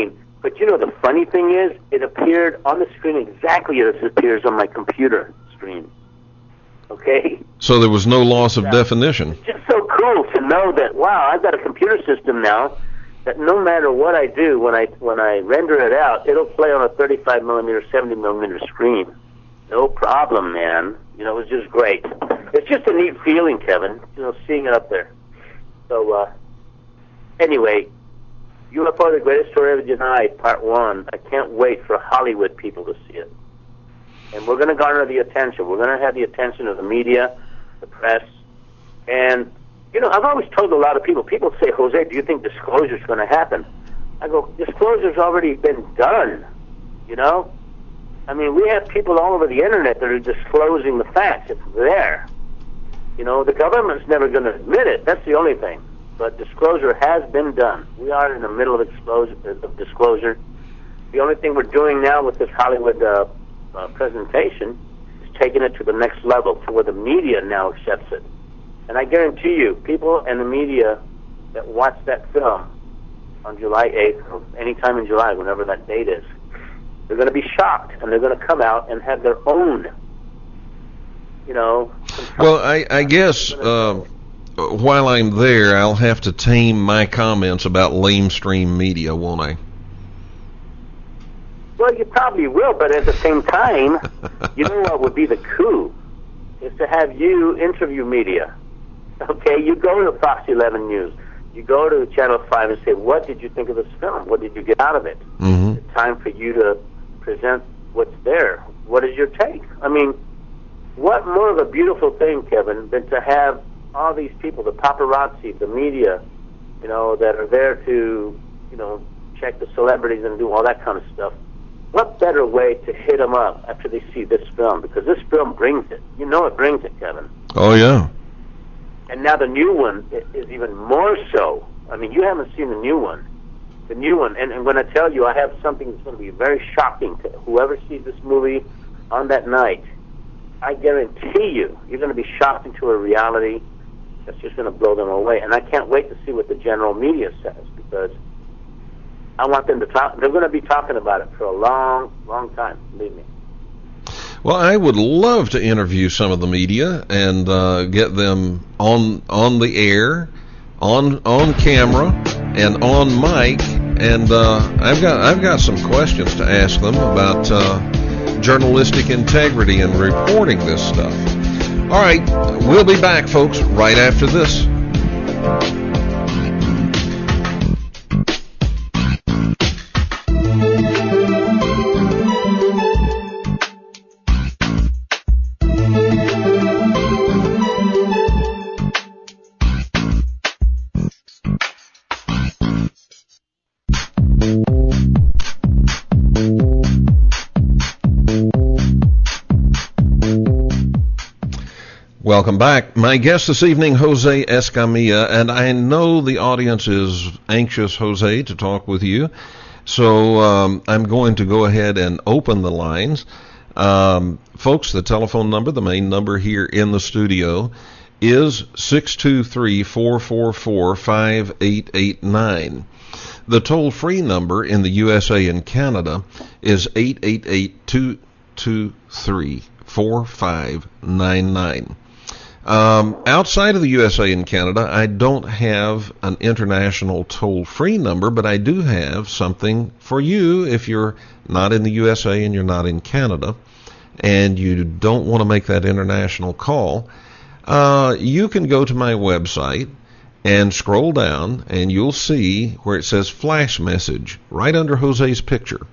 But you know, the funny thing is, it appeared on the screen exactly as it appears on my computer screen. Okay? So there was no loss of definition. It's just so cool to know that, wow, I've got a computer system now that no matter what I do, when I when I render it out, it'll play on a thirty-five millimeter, seventy millimeter screen. No problem, man. You know, it was just great. It's just a neat feeling, Kevin, you know, seeing it up there. So, uh, anyway, U F O, The Greatest Story Ever Denied, Part one. I can't wait for Hollywood people to see it. And we're going to garner the attention. We're going to have the attention of the media, the press. And, you know, I've always told a lot of people, people say, Jose, do you think disclosure's going to happen? I go, disclosure's already been done, you know? I mean, we have people all over the Internet that are disclosing the facts. It's there. You know, the government's never going to admit it. That's the only thing. But disclosure has been done. We are in the middle of, explosion, of disclosure. The only thing we're doing now with this Hollywood uh, uh, presentation is taking it to the next level, to where the media now accepts it. And I guarantee you, people and the media that watch that film on July eighth, or any time in July, whenever that date is, they're going to be shocked, and they're going to come out and have their own, you know. Well, I, I guess uh, while I'm there, I'll have to tame my comments about lamestream media, won't I? Well, you probably will, but at the same time, you know what would be the coup? Is to have you interview media. Okay, you go to Fox eleven News, you go to Channel five and say, what did you think of this film? What did you get out of it? Mm-hmm. It's time for you to present what's there. What is your take? I mean, what more of a beautiful thing, Kevin, than to have all these people, the paparazzi, the media, you know, that are there to, you know, check the celebrities and do all that kind of stuff. What better way to hit them up after they see this film? Because this film brings it. You know it brings it, Kevin. Oh, yeah. And now the new one is even more so. I mean, you haven't seen the new one. The new one, and, and when I tell you I have something that's going to be very shocking to whoever sees this movie on that night, I guarantee you, you're going to be shocked into a reality that's just going to blow them away. And I can't wait to see what the general media says, because I want them to talk. They're going to be talking about it for a long, long time, believe me. Well, I would love to interview some of the media and uh, get them on on the air, on on camera, and on mic. And uh, I've got I've got some questions to ask them about uh, journalistic integrity and reporting this stuff. All right, we'll be back, folks, right after this. Welcome back. My guest this evening, Jose Escamilla, and I know the audience is anxious, Jose, to talk with you, so um, I'm going to go ahead and open the lines. Um, folks, the telephone number, the main number here in the studio, is six two three, four four four, five eight eight nine. The toll-free number in the U S A and Canada is eight eight eight, two two three, four five nine nine. Um, outside of the U S A and Canada, I don't have an international toll-free number, but I do have something for you if you're not in the U S A and you're not in Canada, and you don't want to make that international call. Uh, you can go to my website and scroll down, and you'll see where it says Flash Message right under Jose's picture.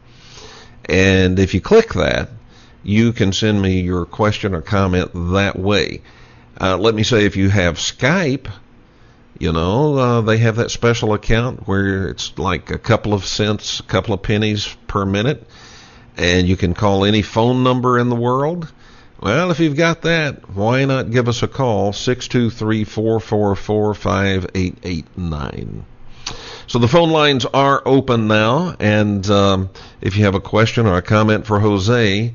And if you click that, you can send me your question or comment that way. Uh, let me say, if you have Skype, you know, uh, they have that special account where it's like a couple of cents, a couple of pennies per minute, and you can call any phone number in the world. Well, if you've got that, why not give us a call, six two three, four four four, five eight eight nine. So the phone lines are open now, and um, if you have a question or a comment for Jose,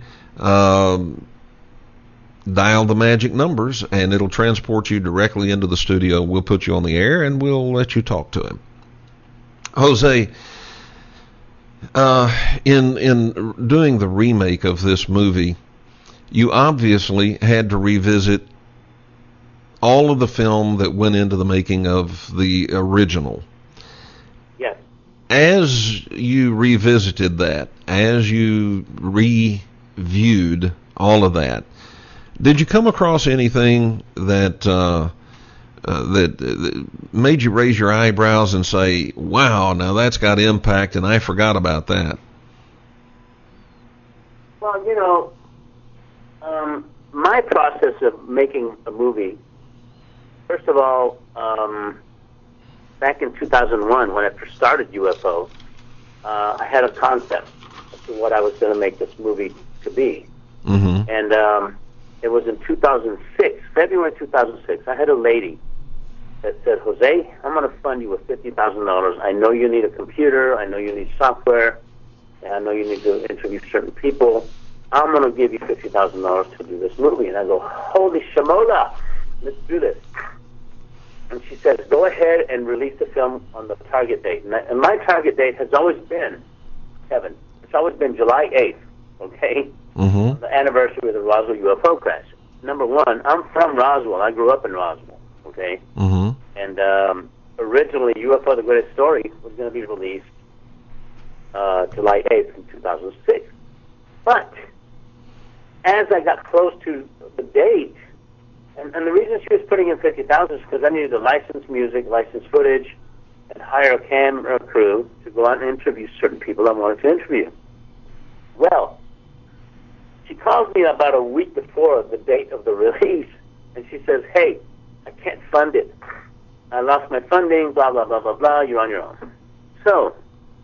um, dial the magic numbers, and it'll transport you directly into the studio. We'll put you on the air, and we'll let you talk to him. Jose, Uh, in in doing the remake of this movie, you obviously had to revisit all of the film that went into the making of the original. Yes. As you revisited that, as you reviewed all of that, did you come across anything that uh, uh, that, that made you raise your eyebrows and say, wow, now that's got impact and I forgot about that? Well, you know, um, my process of making a movie, first of all, um, back in two thousand one, when I first started U F O, uh, I had a concept as to what I was going to make this movie to be. Mm-hmm. And um, it was in two thousand six, February two thousand six, I had a lady that said, Jose, I'm going to fund you with fifty thousand dollars. I know you need a computer. I know you need software. And I know you need to interview certain people. I'm going to give you fifty thousand dollars to do this movie. And I go, holy shamola, let's do this. And she says, go ahead and release the film on the target date. And, I, and my target date has always been, Kevin, it's always been July eighth, okay? Mm-hmm. The anniversary of the Roswell U F O crash. Number one, I'm from Roswell. I grew up in Roswell, okay? Mm-hmm. And um, originally, U F O: The Greatest Story was going to be released uh, July eighth in two thousand six. But as I got close to the date, and, and the reason she was putting in fifty thousand dollars is because I needed to license music, license footage, and hire a camera crew to go out and interview certain people I wanted to interview. Well, she calls me about a week before the date of the release, and she says, hey, I can't fund it. I lost my funding, blah, blah, blah, blah, blah, you're on your own. So,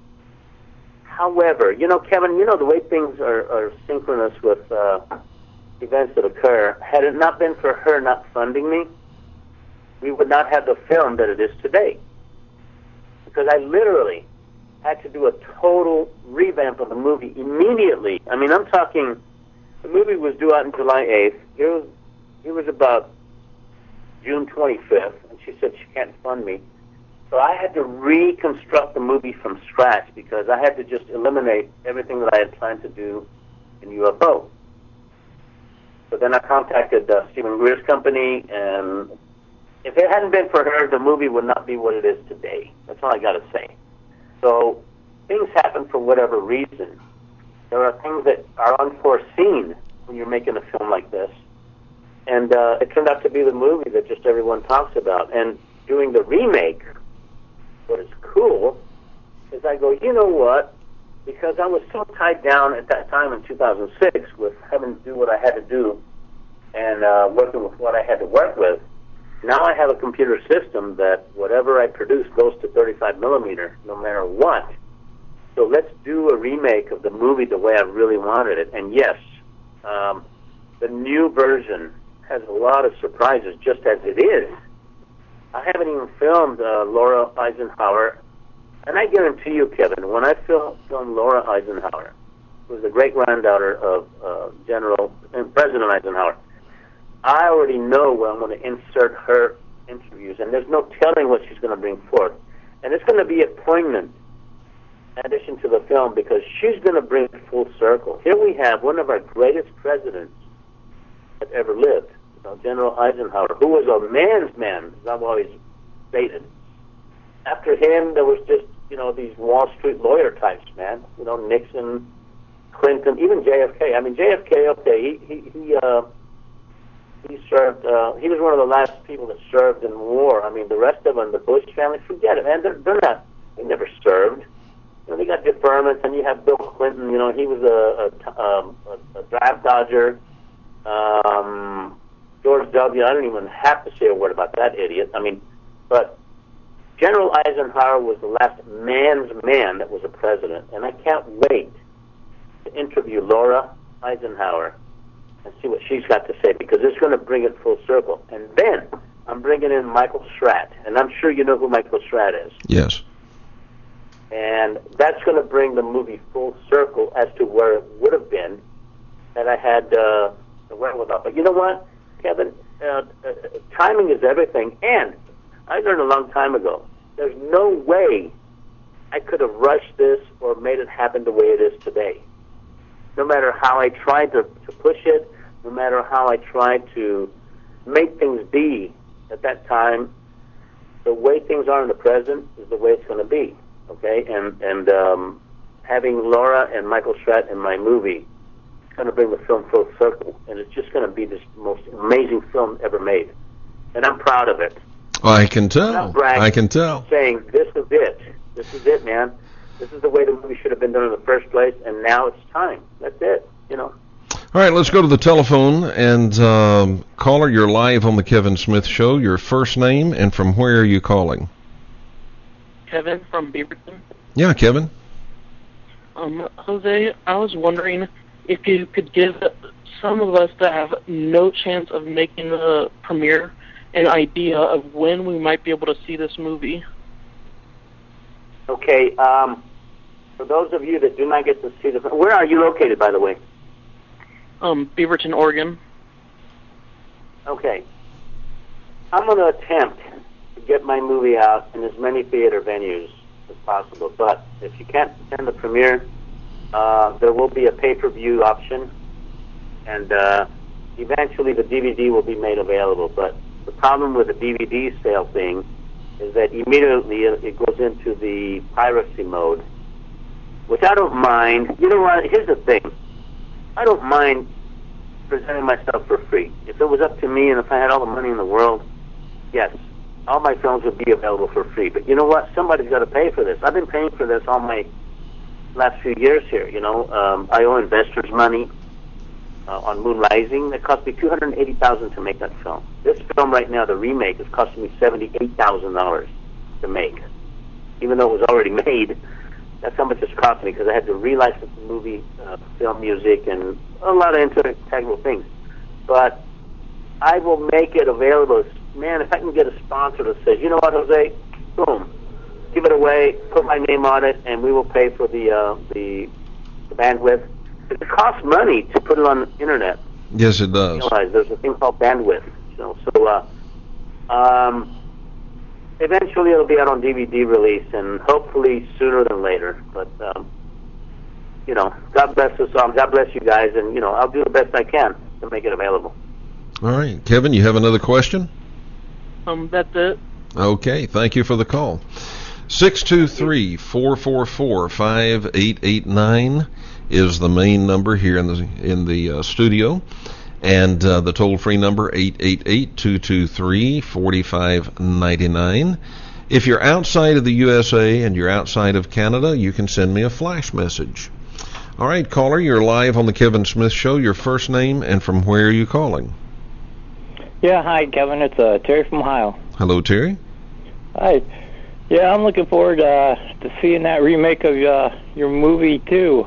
however, you know, Kevin, you know the way things are, are synchronous with uh, events that occur. Had it not been for her not funding me, we would not have the film that it is today. Because I literally had to do a total revamp of the movie immediately. I mean, I'm talking, the movie was due out on July eighth. It was, it was about June twenty-fifth, and she said she can't fund me. So I had to reconstruct the movie from scratch because I had to just eliminate everything that I had planned to do in U F O. So then I contacted uh, Stephen Greer's company, and if it hadn't been for her, the movie would not be what it is today. That's all I got to say. So things happen for whatever reason. There are things that are unforeseen when you're making a film like this. And uh, it turned out to be the movie that just everyone talks about. And doing the remake, what is cool is I go, you know what? Because I was so tied down at that time in two thousand six with having to do what I had to do and uh, working with what I had to work with, now I have a computer system that whatever I produce goes to thirty-five millimeter no matter what. So let's do a remake of the movie the way I really wanted it. And yes, um, the new version has a lot of surprises, just as it is. I haven't even filmed uh, Laura Eisenhower, and I guarantee you, Kevin, when I film, filmed Laura Eisenhower, who was the great-granddaughter of uh, General and President Eisenhower, I already know where I'm going to insert her interviews, and there's no telling what she's going to bring forth. And it's going to be a poignant addition to the film because she's going to bring it full circle. Here we have one of our greatest presidents that ever lived, you know, General Eisenhower, who was a man's man, as I've always stated. After him, there was just, you know, these Wall Street lawyer types, man. You know, Nixon, Clinton, even J F K. I mean, J F K, okay, he, he, he, uh, he served, uh, he was one of the last people that served in war. I mean, the rest of them, the Bush family, forget it, man. They're, they're not, they never served. You know, they got deferments, and you have Bill Clinton, you know, he was a, a, um, a, a draft dodger. Um, George W., I don't even have to say a word about that idiot. I mean, but General Eisenhower was the last man's man that was a president, and I can't wait to interview Laura Eisenhower and see what she's got to say, because it's going to bring it full circle. And then I'm bringing in Michael Stratt, and I'm sure you know who Michael Stratt is. Yes. And that's going to bring the movie full circle as to where it would have been had I had uh, the wherewithal. But you know what, Kevin? Uh, uh, timing is everything. And I learned a long time ago, there's no way I could have rushed this or made it happen the way it is today. No matter how I tried to, to push it, no matter how I tried to make things be at that time, the way things are in the present is the way it's going to be. Okay, and and um, having Laura and Michael Stratt in my movie is going to bring the film full circle, and it's just going to be this most amazing film ever made, and I'm proud of it. I can tell. I can tell. Saying this is it. This is it, man. This is the way the movie should have been done in the first place, and now it's time. That's it. You know. All right, let's go to the telephone. And um, caller, you're live on the Kevin Smith Show. Your first name and from where are you calling? Kevin from Beaverton. Yeah, Kevin. Um, Jose, I was wondering if you could give some of us that have no chance of making the premiere an idea of when we might be able to see this movie. Okay, um, for those of you that do not get to see the... Where are you located, by the way? Um, Beaverton, Oregon. Okay. I'm going to attempt to get my movie out in as many theater venues as possible, but if you can't attend the premiere, uh, there will be a pay-per-view option, and uh, eventually the D V D will be made available. But the problem with the D V D sale thing is that immediately it goes into the piracy mode, which I don't mind. You know what? Here's the thing. I don't mind presenting myself for free. If it was up to me and if I had all the money in the world, yes, all my films would be available for free. But you know what? Somebody's got to pay for this. I've been paying for this all my last few years here, you know. Um, I owe investors money uh, on Moon Rising. It cost me two hundred eighty thousand dollars to make that film. This film right now, the remake, is costing me seventy-eight thousand dollars to make. Even though it was already made, that's how much it's cost me because I had to relicense the movie, uh, film music, and a lot of integral things. But I will make it available. Man, if I can get a sponsor that says, you know what, Jose, boom, give it away, put my name on it, and we will pay for the uh, the, the bandwidth. It costs money to put it on the internet. Yes, it does. You realize there's a thing called bandwidth. You know, so uh, um, eventually it'll be out on D V D release, and hopefully sooner than later. But um, you know, God bless us all. God bless you guys, and you know, I'll do the best I can to make it available. All right, Kevin, you have another question? Um, that's it. Okay, thank you for the call. six two three, four four four, five eight eight nine is the main number here in the in the uh, studio, and uh, the toll-free number eight eight eight, two two three, four five nine nine. If you're outside of the U S A and you're outside of Canada, you can send me a flash message. All right, caller, you're live on the Kevin Smith Show. Your first name and from where are you calling? Yeah, hi, Kevin. It's uh, Terry from Ohio. Hello, Terry. Hi. Yeah, I'm looking forward uh, to seeing that remake of uh, your movie, too.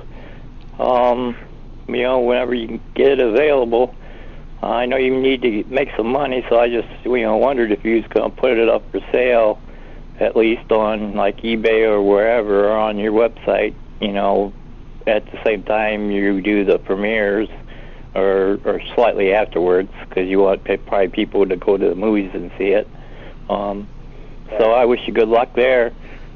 Um, you know, whenever you can get it available. Uh, I know you need to make some money, so I just, you know, wondered if you was going to put it up for sale, at least on, like, eBay or wherever, or on your website, you know, at the same time you do the premieres. Or, or slightly afterwards, because you want probably people to go to the movies and see it. Um, so I wish you good luck there.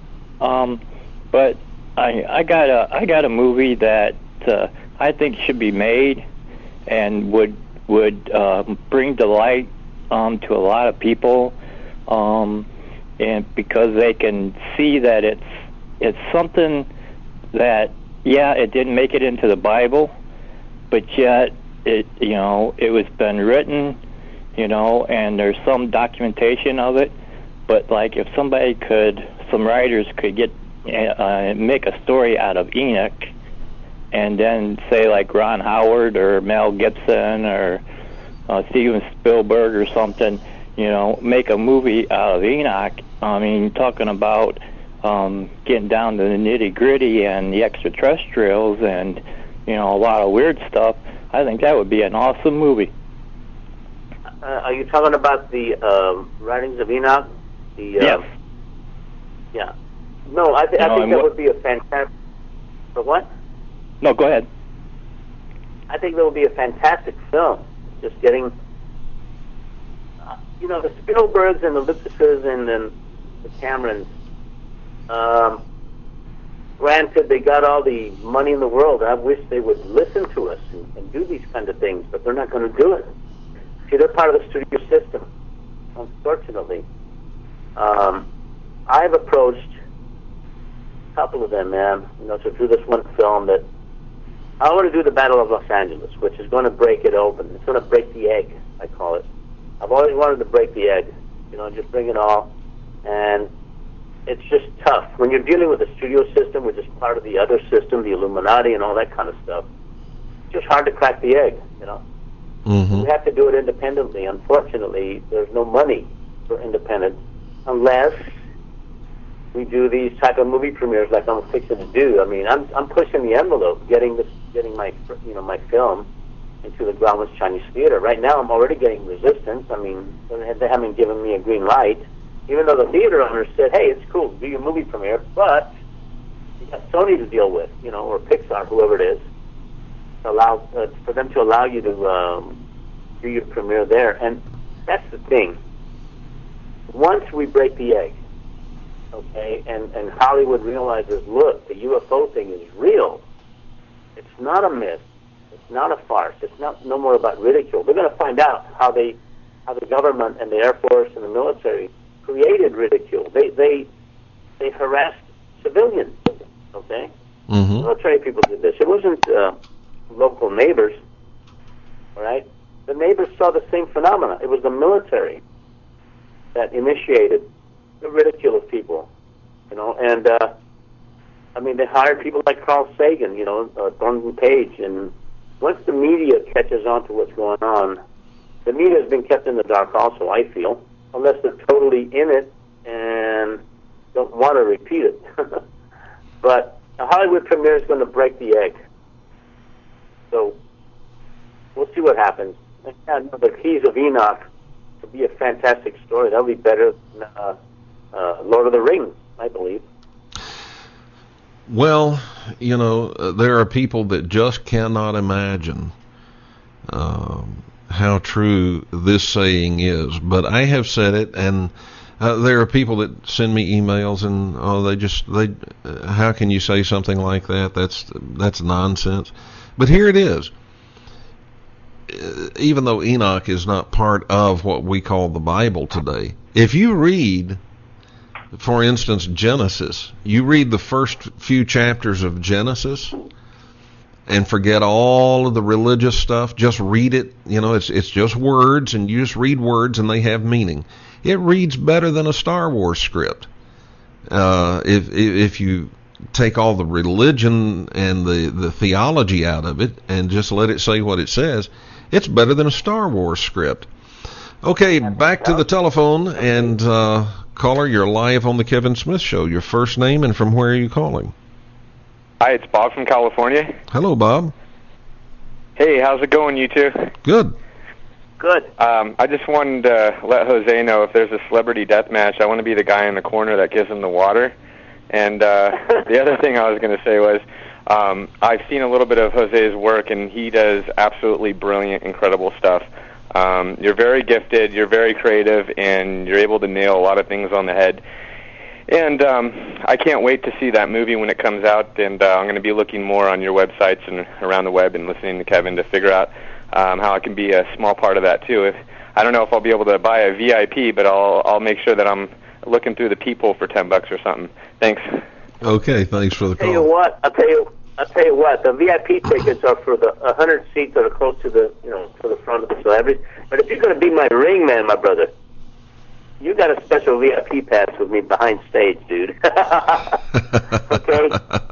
Um, but I, I got a, I got a movie that uh, I think should be made and would would uh, bring delight um, to a lot of people, um, and because they can see that it's it's something that yeah, it didn't make it into the Bible, but yet. It, you know, it was been written, you know, and there's some documentation of it. But like, if somebody could, some writers could get uh, make a story out of Enoch, and then say like Ron Howard or Mel Gibson or uh, Steven Spielberg or something, you know, make a movie out of Enoch. I mean, talking about um, getting down to the nitty gritty and the extraterrestrials and you know a lot of weird stuff. I think that would be an awesome movie. Uh, are you talking about the uh, writings of Enoch? The, uh, yes. Yeah. No, I, th- you I know, think that what, would be a fantastic... For what? No, go ahead. I think that would be a fantastic film. Just getting... Uh, you know, the Spielbergs and the Lucases and then the Camerons, um, granted, they got all the money in the world. I wish they would listen to us and, and do these kind of things, but they're not going to do it. See, they're part of the studio system, unfortunately. Um, I've approached a couple of them, man, you know, to do this one film that I want to do the Battle of Los Angeles, which is going to break it open. It's going to break the egg, I call it. I've always wanted to break the egg, you know, just bring it all. And it's just tough. When you're dealing with the studio system, which is part of the other system, the Illuminati and all that kind of stuff, it's just hard to crack the egg, you know. Mm-hmm. We have to do it independently. Unfortunately, there's no money for independent unless we do these type of movie premieres like I'm fixing to do. I mean, I'm I'm pushing the envelope, getting this, getting my you know my film into the Groundless Chinese theater. Right now, I'm already getting resistance. I mean, they haven't given me a green light, even though the theater owner said, "Hey, it's cool, do your movie premiere," but you got Sony to deal with, you know, or Pixar, whoever it is, to allow uh, for them to allow you to um, do your premiere there. And that's the thing. Once we break the egg, okay, and, and Hollywood realizes, look, the U F O thing is real. It's not a myth. It's not a farce. It's not no more about ridicule. They're going to find out how they, how the government and the Air Force and the military created ridicule. They they they harassed civilians. Okay, Mm-hmm. military people did this. It wasn't uh, local neighbors. All right, the neighbors saw the same phenomena. It was the military that initiated the ridicule of people, you know, and uh, I mean, they hired people like Carl Sagan, you know, uh, Thornton Page, and once the media catches on to what's going on, the media has been kept in the dark also, I feel, unless they're totally in it and don't want to repeat it. But a Hollywood premiere is going to break the egg. So we'll see what happens. And the Keys of Enoch would be a fantastic story. That would be better than uh, uh, Lord of the Rings, I believe. Well, you know, uh, there are people that just cannot imagine um, how true this saying is. But I have said it, and uh, there are people that send me emails, and oh, they just they. Uh, how can you say something like that? That's that's nonsense. But here it is. Uh, even though Enoch is not part of what we call the Bible today, if you read, for instance, Genesis, you read the first few chapters of Genesis and forget all of the religious stuff. Just read it. You know, it's it's just words, and you just read words, and they have meaning. It reads better than a Star Wars script. Uh, if if you take all the religion and the, the theology out of it and just let it say what it says, it's better than a Star Wars script. Okay, back to the telephone, and uh, caller, you're live on the Kevin Smith Show. Your first name and from where are you calling? Hi, it's Bob from California. Hello, Bob. Hey, how's it going, you two? Good. Good. Um, I just wanted to let Jose know if there's a celebrity death match, I want to be the guy in the corner that gives him the water. And uh, the other thing I was going to say was, um, I've seen a little bit of Jose's work, and he does absolutely brilliant, incredible stuff. Um, you're very gifted, you're very creative, and you're able to nail a lot of things on the head. And um, I can't wait to see that movie when it comes out, and uh, I'm going to be looking more on your websites and around the web and listening to Kevin to figure out um, how I can be a small part of that, too. If, I don't know if I'll be able to buy a V I P, but I'll I'll make sure that I'm looking through the people for ten bucks or something. Thanks. Okay, thanks for the call. I'll tell you what, I'll tell you, I'll tell you what, the V I P tickets are for the one hundred seats that are close to the, you know, to the front of the celebrities. But if you're going to be my ring man, my brother, you got a special V I P pass with me behind stage, dude. Okay?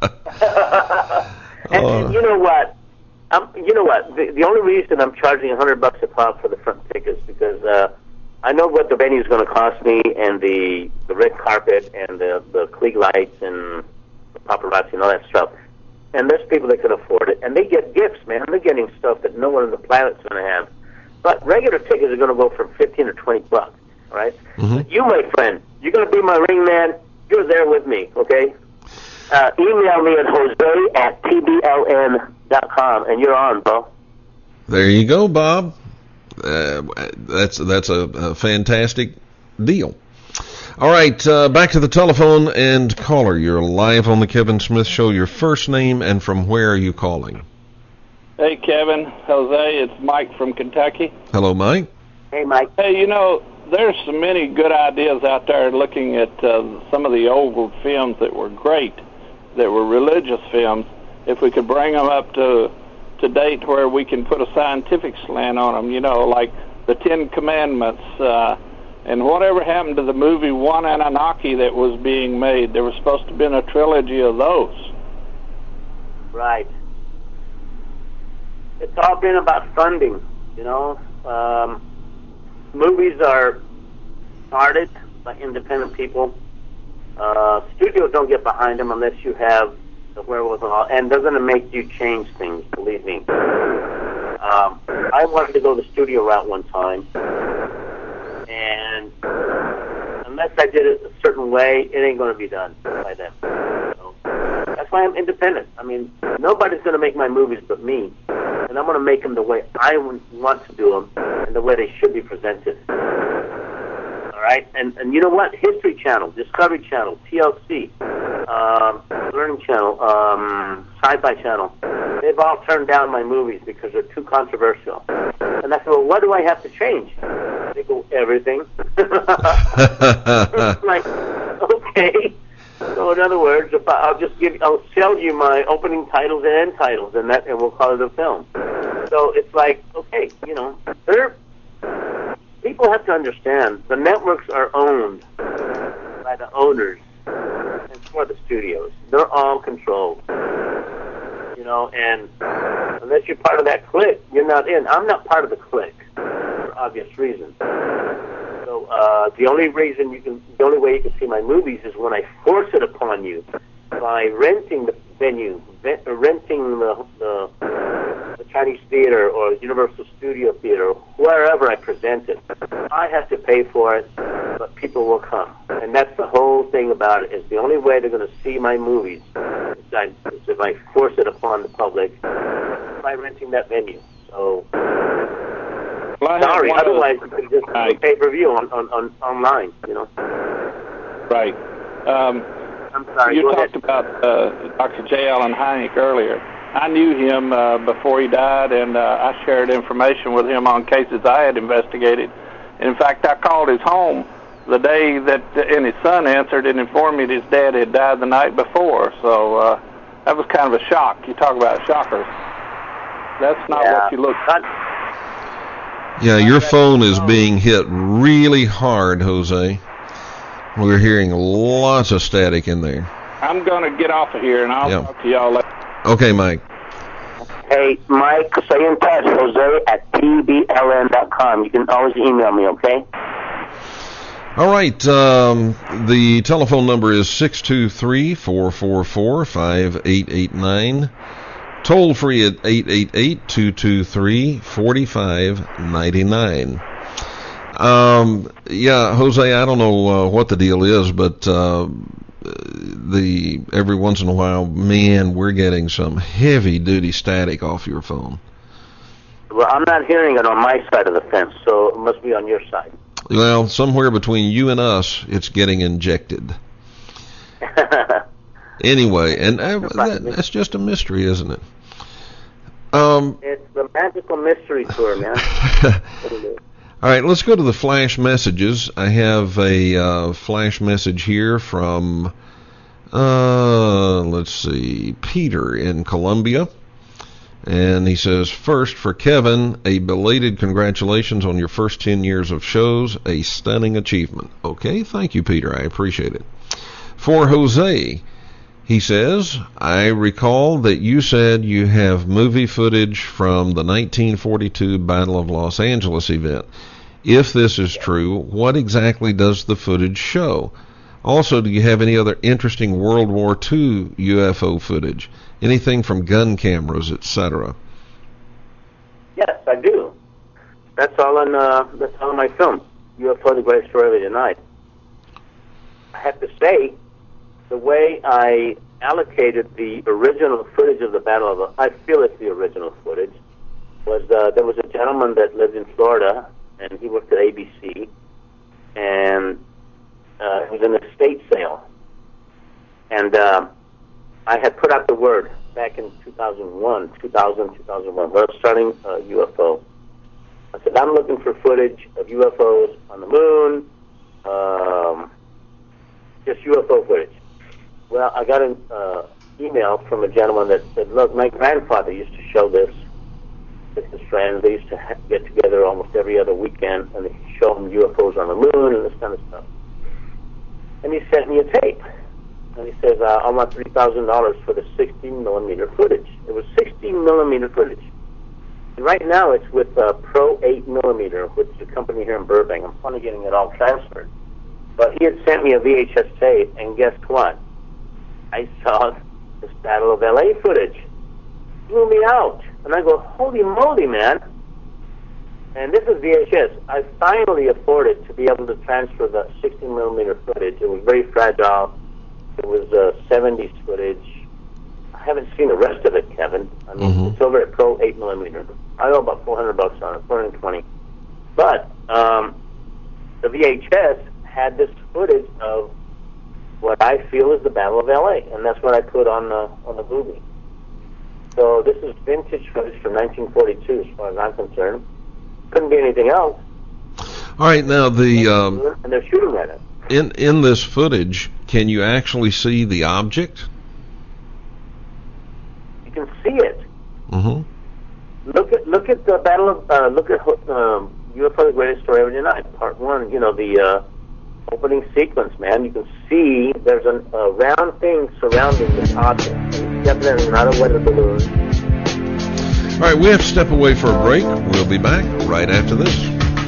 and, and you know what? I'm, you know what? The, the only reason I'm charging a hundred bucks a pop for the front tickets because uh, I know what the venue is going to cost me, and the the red carpet, and the the Klieg lights, and the paparazzi, and all that stuff. And there's people that can afford it, and they get gifts, man. They're getting stuff that no one on the planet's going to have. But regular tickets are going to go for fifteen or twenty bucks. All right. Mm-hmm. You, my friend, you're going to be my ring man. You're there with me, okay? Uh, email me at Jose at T B L N dot com, and you're on, bro. There you go, Bob. Uh, that's that's a, a fantastic deal. All right, uh, back to the telephone and caller. You're live on the Kevin Smith Show. Your first name and from where are you calling? Hey, Kevin, Jose, it's Mike from Kentucky. Hello, Mike. Hey, Mike. Hey, you know, there's so many good ideas out there looking at uh, some of the old films that were great, that were religious films. If we could bring them up to to date where we can put a scientific slant on them, you know, like the Ten Commandments, uh, and whatever happened to the movie One Anunnaki that was being made. There was supposed to have been a trilogy of those. Right. It's all been about funding, you know. Um, movies are started by independent people. Uh, studios don't get behind them unless you have the wherewithal, and they're going to make you change things, believe me. Um, I wanted to go the studio route one time, and unless I did it a certain way, it ain't going to be done by them. So that's why I'm independent. I mean, nobody's going to make my movies but me, and I'm going to make them the way I want to do them and the way they should be presented. All right? And and you know what? History Channel, Discovery Channel, T L C, um, Learning Channel, um, Sci-Fi Channel, they've all turned down my movies because they're too controversial. And I said, well, what do I have to change? They go, everything. Like, okay. So in other words, if I, I'll just give, I'll tell you my opening titles and end titles, and that, and we'll call it a film. So it's like, okay, you know, they're, people have to understand the networks are owned by the owners and for the studios. They're all controlled, you know, and unless you're part of that clique, you're not in. I'm not part of the clique for obvious reasons. So uh, the only reason you can, the only way you can see my movies is when I force it upon you by renting the venue, ve- renting the, the the Chinese theater or Universal Studio Theater, wherever I present it. I have to pay for it, but people will come, and that's the whole thing about it. Is the only way they're going to see my movies is, I, is if I force it upon the public by renting that venue. So. Well, Sorry, otherwise you could just do pay-per-view on, on, on online, you know. Right. Um, I'm sorry, you go talked ahead. about uh, Doctor J. Allen Hynek earlier. I knew him uh, before he died, and uh, I shared information with him on cases I had investigated. In fact, I called his home the day that, and his son answered and informed me that his dad had died the night before. So uh, that was kind of a shock. You talk about shockers. That's not yeah. what you look for. Yeah, your phone is being hit really hard, Jose. We're hearing lots of static in there. I'm going to get off of here, and I'll yep. talk to y'all later. Okay, Mike. Hey, Mike, stay in touch, Jose at P B L N dot com. You can always email me, okay? All right. Um, the telephone number is six two three, four four four, five eight eight nine. Toll free at eight eight eight, two two three, four five nine nine. Um, yeah, Jose, I don't know uh, what the deal is, but uh, the every once in a while, man, we're getting some heavy-duty static off your phone. Well, I'm not hearing it on my side of the fence, so it must be on your side. Well, somewhere between you and us, it's getting injected. Anyway, and uh, that, that's just a mystery, isn't it? Um, it's the magical mystery tour, man. All right, let's go to the flash messages. I have a uh, flash message here from, uh, let's see, Peter in Columbia. And he says, first, for Kevin, a belated congratulations on your first ten years of shows, a stunning achievement. Okay, thank you, Peter. I appreciate it. For Jose, he says, I recall that you said you have movie footage from the nineteen forty-two Battle of Los Angeles event. If this is true, what exactly does the footage show? Also, do you have any other interesting World War Two U F O footage? Anything from gun cameras, et cetera? Yes, I do. That's all on. Uh, that's all in my film, U F O: The Great Story of the Night. I have to say, the way I allocated the original footage of the Battle of the, I feel it's the original footage, was uh, there was a gentleman that lived in Florida, and he worked at A B C, and Uh, it was an estate sale. And um, I had put out the word back in two thousand one, two thousand, two thousand one, when I was starting uh, U F O. I said, I'm looking for footage of U F Os on the moon, um, just U F O footage. Well, I got an uh, email from a gentleman that said, look, my grandfather used to show this. His friends, they used to ha- get together almost every other weekend, and they show them U F Os on the moon and this kind of stuff. And he sent me a tape. And he says, uh, I want three thousand dollars for the sixteen millimeter footage. It was sixteen millimeter footage. And right now it's with uh, Pro eight millimeter, which is a company here in Burbank. I'm finally getting it all transferred. But he had sent me a V H S tape, and guess what? I saw this Battle of L A footage. Blew me out. And I go, holy moly, man. And this is V H S. I finally afforded to be able to transfer the sixteen millimeter footage. It was very fragile. It was uh, seventies footage. I haven't seen the rest of it, Kevin. I mean, mm-hmm. It's over at Pro eight millimeter. I owe about four hundred bucks on it, four hundred twenty. But um, the V H S had this footage of what I feel is the Battle of L A, and that's what I put on the on the movie. So this is vintage footage from nineteen forty-two, as far as I'm concerned. Couldn't be anything else. All right, now the um, and they're shooting at it. In in this footage, can you actually see the object? You can see it. Mm-hmm. Look at look at the battle of uh, look at um, U F O: The Greatest Story Ever Denied, Part One. You know the uh, opening sequence, man. You can see there's a, a round thing surrounding this object. And it's definitely not a weather balloon. All right, we have to step away for a break. We'll be back right after this.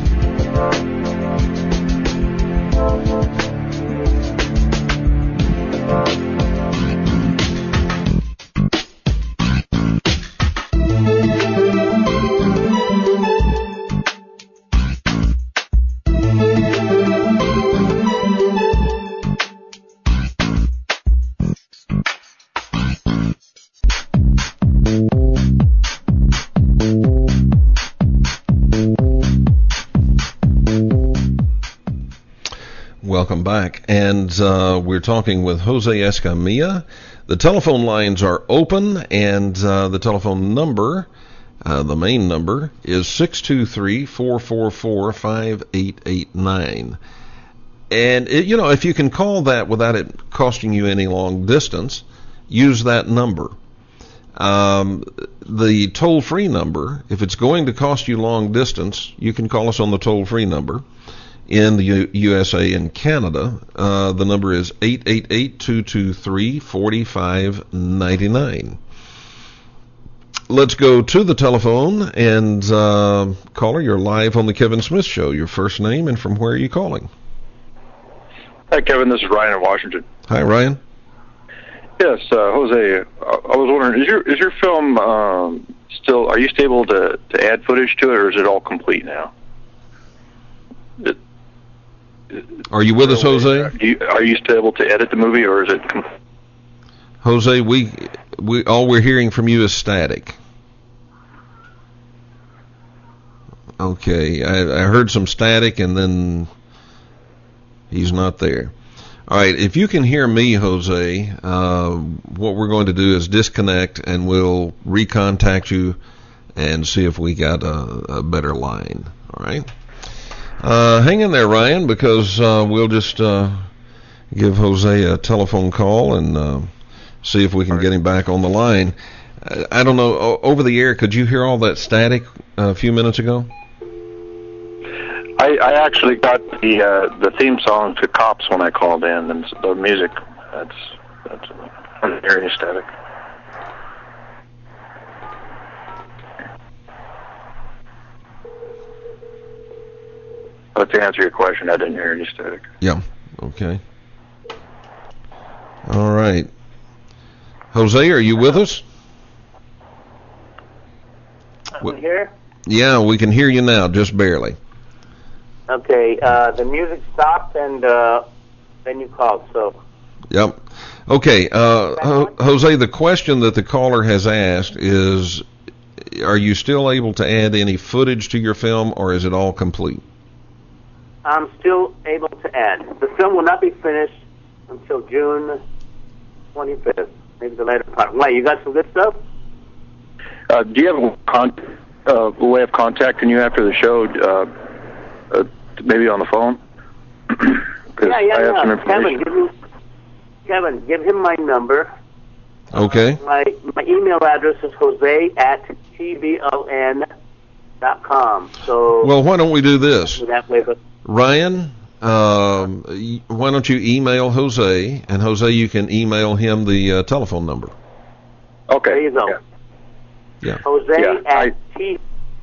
Welcome back, and uh, we're talking with Jose Escamilla. The telephone lines are open, and uh, the telephone number, uh, the main number, is six two three, four four four, five eight eight nine. And, it, you know, if you can call that without it costing you any long distance, use that number. Um, the toll-free number, if it's going to cost you long distance, you can call us on the toll-free number. In the U- USA and Canada, uh, the number is eight eight eight, two two three, four five nine nine. Let's go to the telephone, and uh, caller, you're live on the Kevin Smith Show. Your first name and from where are you calling? Hi, Kevin. This is Ryan in Washington. Hi, Ryan. Yes, uh, Jose. I was wondering, is your is your film um, still? Are you able to to add footage to it, or is it all complete now? It, Are you with us, Jose? Do you, are you still able to edit the movie, or is it? Jose, we we all we're hearing from you is static. Okay, I, I heard some static, and then he's not there. All right, if you can hear me, Jose, uh, what we're going to do is disconnect, and we'll recontact you and see if we got a, a better line. All right. Uh, hang in there, Ryan, because uh, we'll just uh, give Jose a telephone call and uh, see if we can get him back on the line. Uh, I don't know, o- over the air, could you hear all that static uh, a few minutes ago? I, I actually got the uh, the theme song to Cops when I called in, and the music. That's that's I'm hearing static. But to answer your question, I didn't hear any static. Yeah. Okay. All right. Jose, are you with us? I'm here? Yeah, we can hear you now, just barely. Okay. Uh, the music stopped, and uh, then you called, so... Yep. Okay. Uh, Ho- Jose, the question that the caller has asked is, are you still able to add any footage to your film, or is it all complete? I'm still able to add. The film will not be finished until June twenty-fifth, maybe the later part. Why, you got some good stuff? Uh, do you have a, con- uh, a way of contacting you after the show, uh, uh, maybe on the phone? Yeah, yeah, I have yeah. some Kevin, give him, Kevin, give him my number. Okay. Uh, my my email address is Jose at T B L N dot com. So Well, why don't we do this? that way, but Ryan, um, y- why don't you email Jose, and Jose, you can email him the uh, telephone number. Okay. there you go. Yeah. Yeah. Jose Yeah, at I- T.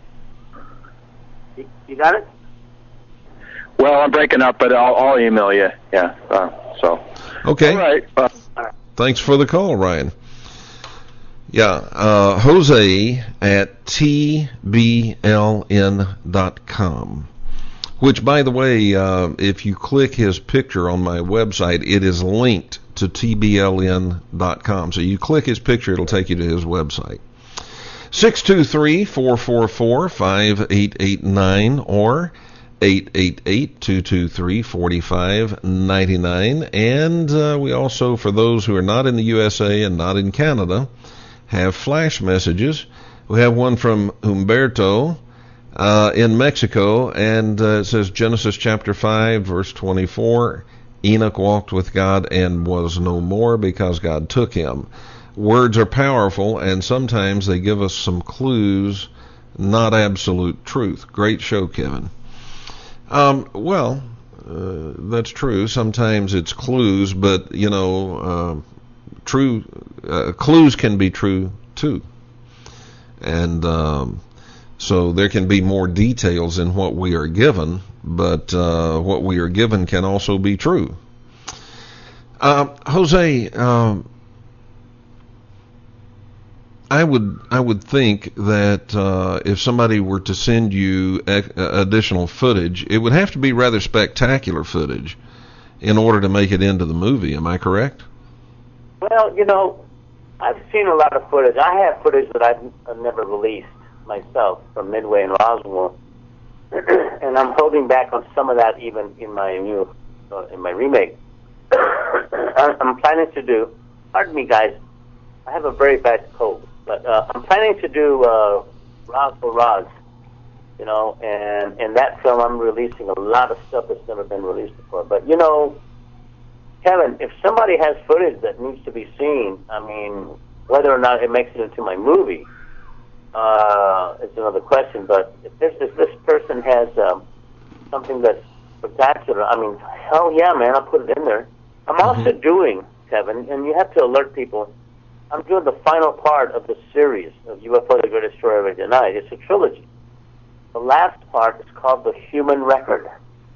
You, you got it? Well, I'm breaking up, but I'll, I'll email you. Yeah. Uh, so. Okay. All right. Uh, Thanks for the call, Ryan. Yeah, uh, Jose at T B L N dot com. Which, by the way, uh, if you click his picture on my website, it is linked to T B L N dot com. So you click his picture, it'll take you to his website. six two three, four four four, five eight eight nine or eight eight eight, two two three, four five nine nine. And uh, we also, for those who are not in the U S A and not in Canada, have flash messages. We have one from Humberto uh, in Mexico, and uh, it says Genesis chapter five, verse twenty-four, Enoch walked with God and was no more because God took him. Words are powerful, and sometimes they give us some clues, not absolute truth. Great show, Kevin. Um, well, uh, that's true. Sometimes it's clues, but, you know, uh, true uh, clues can be true, too. And um, so there can be more details in what we are given, but uh, what we are given can also be true. Uh, Jose, um, I would I would think that uh, if somebody were to send you ec- additional footage, it would have to be rather spectacular footage in order to make it into the movie. Am I correct? Well, you know, I've seen a lot of footage. I have footage that I've, I've never released myself from Midway and Roswell, and I'm holding back on some of that even in my new uh, in my remake. I'm planning to do. Pardon me, guys. I have a very bad cold. But uh, I'm planning to do uh, Roswell Roz, you know, and in that film I'm releasing a lot of stuff that's never been released before. But, you know, Kevin, if somebody has footage that needs to be seen, I mean, whether or not it makes it into my movie uh, is another question. But if this, if this person has um, something that's spectacular, I mean, hell yeah, man, I'll put it in there. I'm Mm-hmm. also doing, Kevin, and you have to alert people, I'm doing the final part of the series of U F O, the Greatest Story Ever Denied. It's a trilogy. The last part is called The Human Record.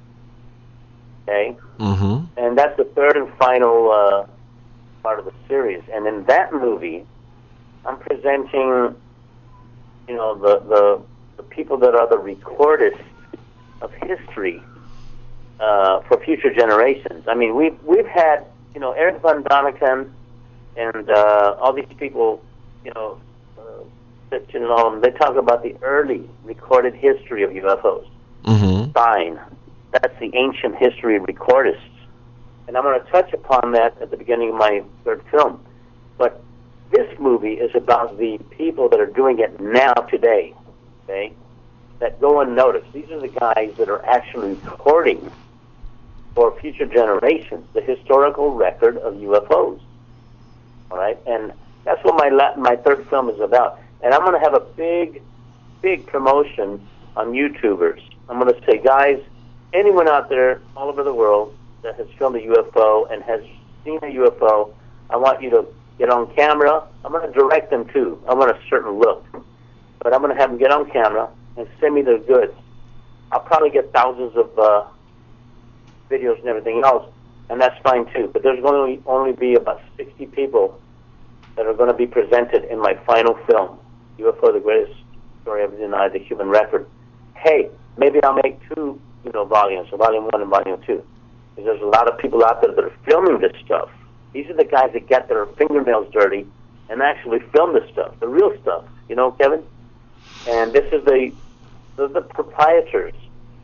Okay? Mm-hmm. And that's the third and final uh, part of the series. And in that movie, I'm presenting, you know, the, the, the people that are the recordists of history uh, for future generations. I mean, we've, we've had, you know, Eric von Daniken, and uh, all these people, you know, uh, you know, they talk about the early recorded history of U F Os. Mm-hmm. Stein, that's the ancient history recordists. And I'm going to touch upon that at the beginning of my third film. But this movie is about the people that are doing it now, today, okay, that go unnoticed. These are the guys that are actually recording for future generations the historical record of U F Os. All right, and that's what my la- my third film is about. And I'm going to have a big, big promotion on YouTubers. I'm going to say, guys, anyone out there all over the world that has filmed a U F O and has seen a U F O, I want you to get on camera. I'm going to direct them too. I want a certain look, but I'm going to have them get on camera and send me their goods. I'll probably get thousands of uh, videos and everything else. And that's fine too. But there's going to only be about sixty people that are going to be presented in my final film, U F O, the Greatest Story Ever Denied, the Human Record. Hey, maybe I'll make two, you know, volumes, so volume one and volume two. Because there's a lot of people out there that are filming this stuff. These are the guys that get their fingernails dirty and actually film this stuff, the real stuff. You know, Kevin? And this is the the, the proprietors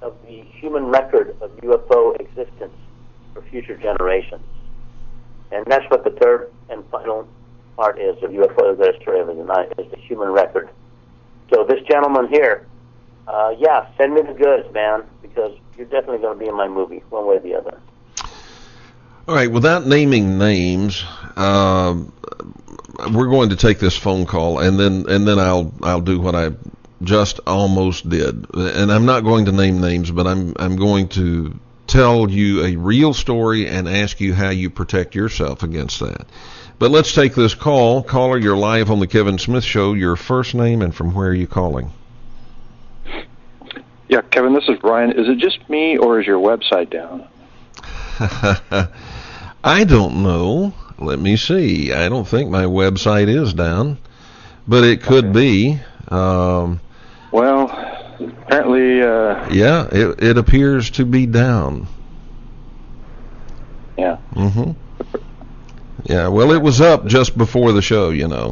of the human record of U F O existence for future generations. And that's what the third and final part is of U F O Their Story of the Night, is the human record. So this gentleman here, uh, yeah, send me the goods, man, because you're definitely going to be in my movie, one way or the other. All right, without naming names, uh, we're going to take this phone call, and then and then I'll I'll do what I just almost did. And I'm not going to name names, but I'm I'm going to tell you a real story and ask you how you protect yourself against that. But let's take this call. Caller, you're live on the Kevin Smith Show. Your first name and from where are you calling? Yeah, Kevin, this is Brian. Is it just me, or is your website down? I don't know. Let me see. I don't think my website is down, but it could be. Um, well, apparently... Uh, yeah, it, it appears to be down. Yeah. Mm-hmm. Yeah, well, it was up just before the show, you know.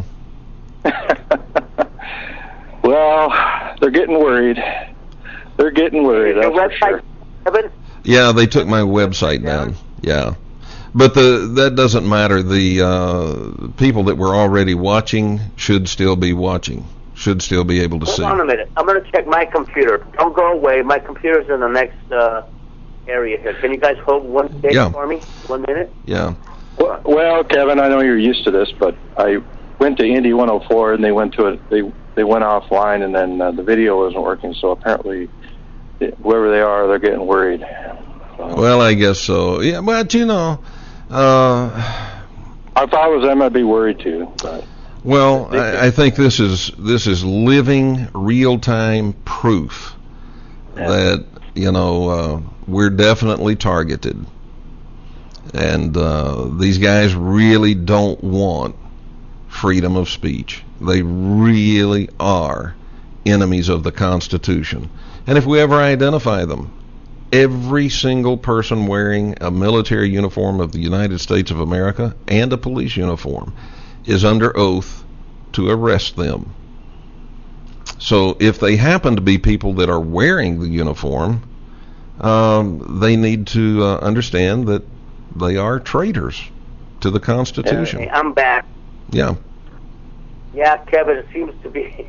Well, they're getting worried. They're getting worried. Your That's website, for sure. Kevin? Yeah, they took my website down. Yeah. But the that doesn't matter. The uh, people that were already watching should still be watching, should still be able to Hold see. Hold on a minute. I'm going to check my computer. Don't go away. My computer's in the next uh, area here. Can you guys hold one second Yeah. for me? One minute? Yeah. Well, well, Kevin, I know you're used to this, but I went to Indy one oh four, and they went to it. They they went offline, and then uh, the video wasn't working. So apparently, whoever they are, they're getting worried. So, Well, I guess so. Yeah, but you know, uh, if I was them, I'd be worried too. But well, I, I think this is this is living, real-time proof Yeah. that you know uh, we're definitely targeted, and uh, these guys really don't want freedom of speech. They really are enemies of the Constitution. And if we ever identify them, every single person wearing a military uniform of the United States of America and a police uniform is under oath to arrest them. So if they happen to be people that are wearing the uniform, um, they need to uh, understand that they are traitors to the Constitution. Hey, I'm back. Yeah. Yeah, Kevin, it seems to be.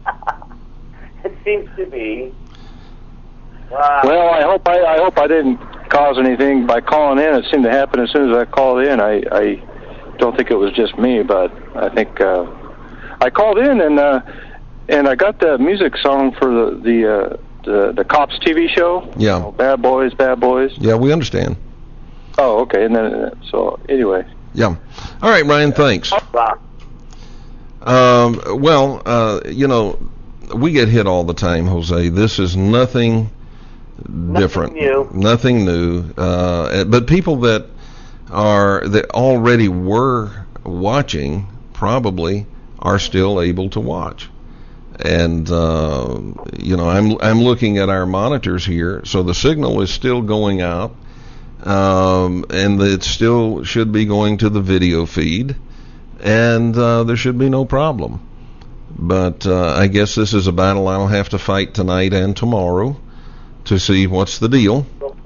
It seems to be. Wow. well, I hope I, I hope I didn't cause anything by calling in. It seemed to happen as soon as I called in. I, I don't think it was just me, but I think uh, I called in and uh, and I got the music song for the the uh, the, the Cops T V show. Yeah. You know, Bad Boys, Bad Boys. Yeah, we understand. Oh, okay. And then so anyway. Yeah. All right, Ryan, thanks. Wow. Um, well, uh, you know, we get hit all the time, Jose. This is nothing different. new. Nothing new. Uh, but people that are that already were watching probably are still able to watch. And uh, you know, I'm I'm looking at our monitors here, so the signal is still going out, um, and it still should be going to the video feed. And uh, there should be no problem. But uh, I guess this is a battle I'll have to fight tonight and tomorrow to see what's the deal.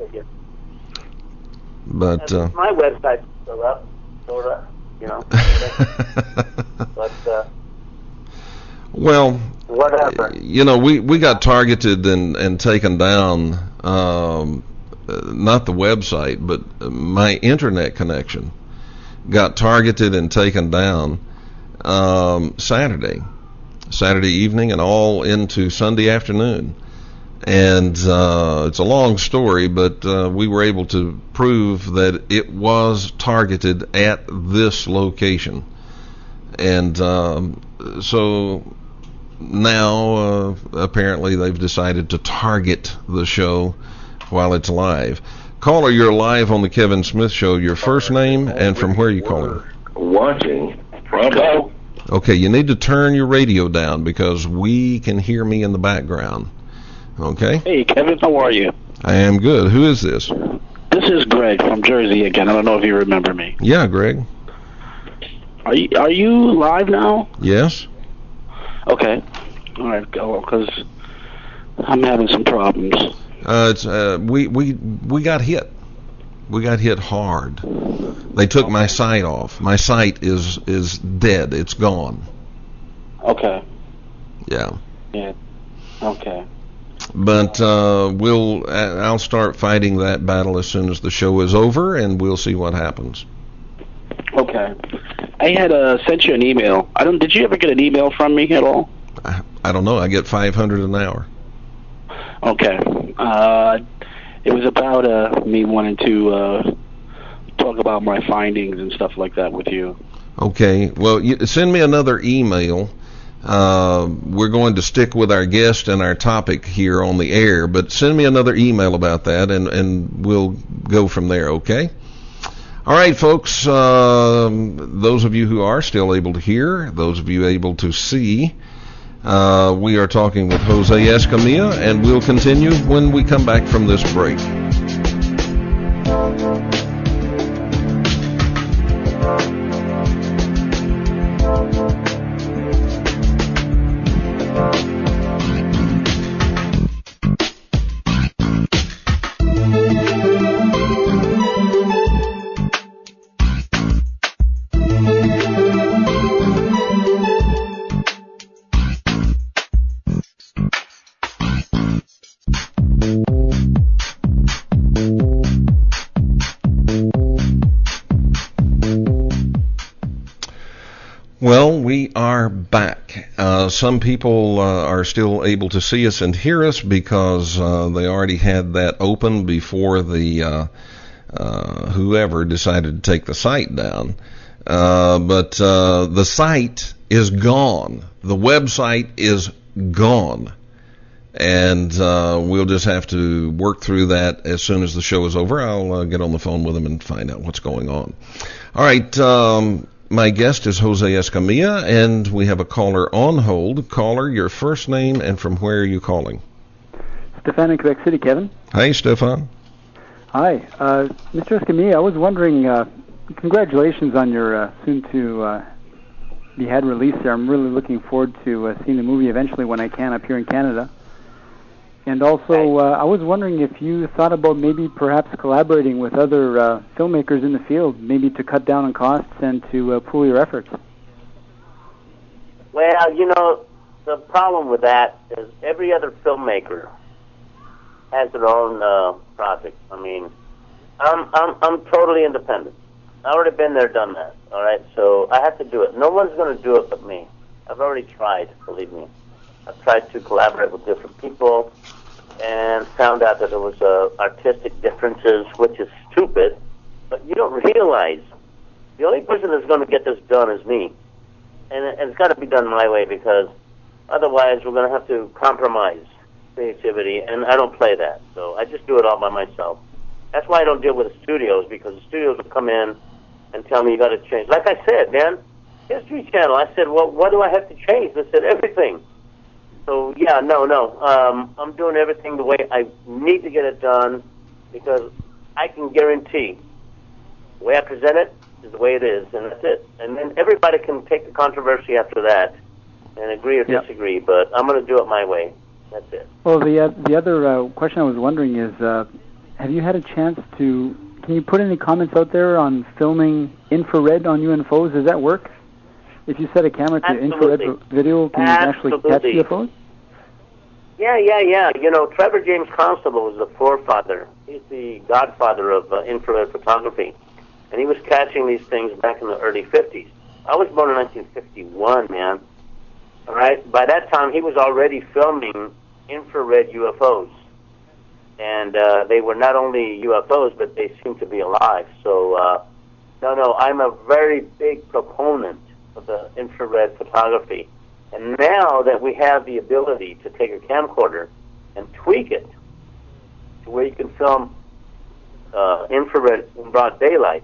But uh, my website's still up, sort of, you know. But uh, well, whatever. You know, we, we got targeted and, and taken down. Um, uh, not the website, but my internet connection got targeted and taken down um, Saturday, Saturday evening, and all into Sunday afternoon. And uh, it's a long story, but uh, we were able to prove that it was targeted at this location. And um, so now uh, apparently they've decided to target the show while it's live. Caller, you're live on the Kevin Smith Show. Your first name and from where are you calling? Watching. Hello. Okay, you need to turn your radio down because we can hear me in the background. Okay? Hey, Kevin, how are you? I am good. Who is this? This is Greg from Jersey again. I don't know if you remember me. Yeah, Greg. Are you, are you live now? Yes. Okay. All right, go, because I'm having some problems. Uh, it's uh, we we we got hit. We got hit hard. They took my site off. My site is is dead. It's gone. Okay. Yeah. Yeah. Okay. But uh, we'll I'll start fighting that battle as soon as the show is over, and we'll see what happens. Okay. I had uh, sent you an email. I don't. Did you ever get an email from me at all? I, I don't know. I get five hundred an hour. Okay. Uh, it was about uh, me wanting to uh, talk about my findings and stuff like that with you. Okay. Well, you, send me another email. Uh, we're going to stick with our guest and our topic here on the air, but send me another email about that, and, and we'll go from there, okay? All right, folks, um, those of you who are still able to hear, those of you able to see, uh, we are talking with Jose Escamilla, and we'll continue when we come back from this break. Well, we are back. Uh, some people uh, are still able to see us and hear us because uh, they already had that open before the uh, uh, whoever decided to take the site down. Uh, but uh, the site is gone. The website is gone. And uh, we'll just have to work through that as soon as the show is over. I'll uh, get on the phone with them and find out what's going on. All right. Um, My guest is Jose Escamilla, and we have a caller on hold. Caller, your first name and from where are you calling? Stefan in Quebec City, Kevin. Hey, Stefan. Hi. Uh, Mister Escamilla, I was wondering, uh, congratulations on your uh, soon-to-be had release there. I'm really looking forward to uh, seeing the movie eventually when I can up here in Canada. And also, uh, I was wondering if you thought about maybe perhaps collaborating with other uh, filmmakers in the field, maybe to cut down on costs and to uh, pool your efforts. Well, you know, the problem with that is every other filmmaker has their own uh, project. I mean, I'm I'm I'm totally independent. I've already been there, done that. All right, so I have to do it. No one's going to do it but me. I've already tried, believe me. I've tried to collaborate with different people and found out that there was uh, artistic differences, which is stupid, but you don't realize the only person that's going to get this done is me. And, it, and it's got to be done my way, because otherwise we're going to have to compromise creativity, and I don't play that. So I just do it all by myself. That's why I don't deal with the studios, because the studios will come in and tell me you got to change. Like I said, man, History Channel, I said, well, what do I have to change? They said, everything. So, yeah, no, no. Um, I'm doing everything the way I need to get it done, because I can guarantee the way I present it is the way it is, and that's it. And then everybody can take the controversy after that and agree or Yep. disagree, but I'm going to do it my way. That's it. Well, the uh, the other uh, question I was wondering is, uh, have you had a chance to, can you put any comments out there on filming infrared on U F Os? Does that work? If you set a camera to Absolutely. infrared video, can Absolutely. you actually catch U F Os? Yeah, yeah, yeah. You know, Trevor James Constable was the forefather. He's the godfather of uh, infrared photography. And he was catching these things back in the early fifties. I was born in nineteen fifty-one, man. All right? By that time, he was already filming infrared U F Os. And uh, they were not only U F Os, but they seemed to be alive. So, uh, no, no, I'm a very big proponent of the infrared photography. And now that we have the ability to take a camcorder and tweak it to where you can film uh, infrared in broad daylight,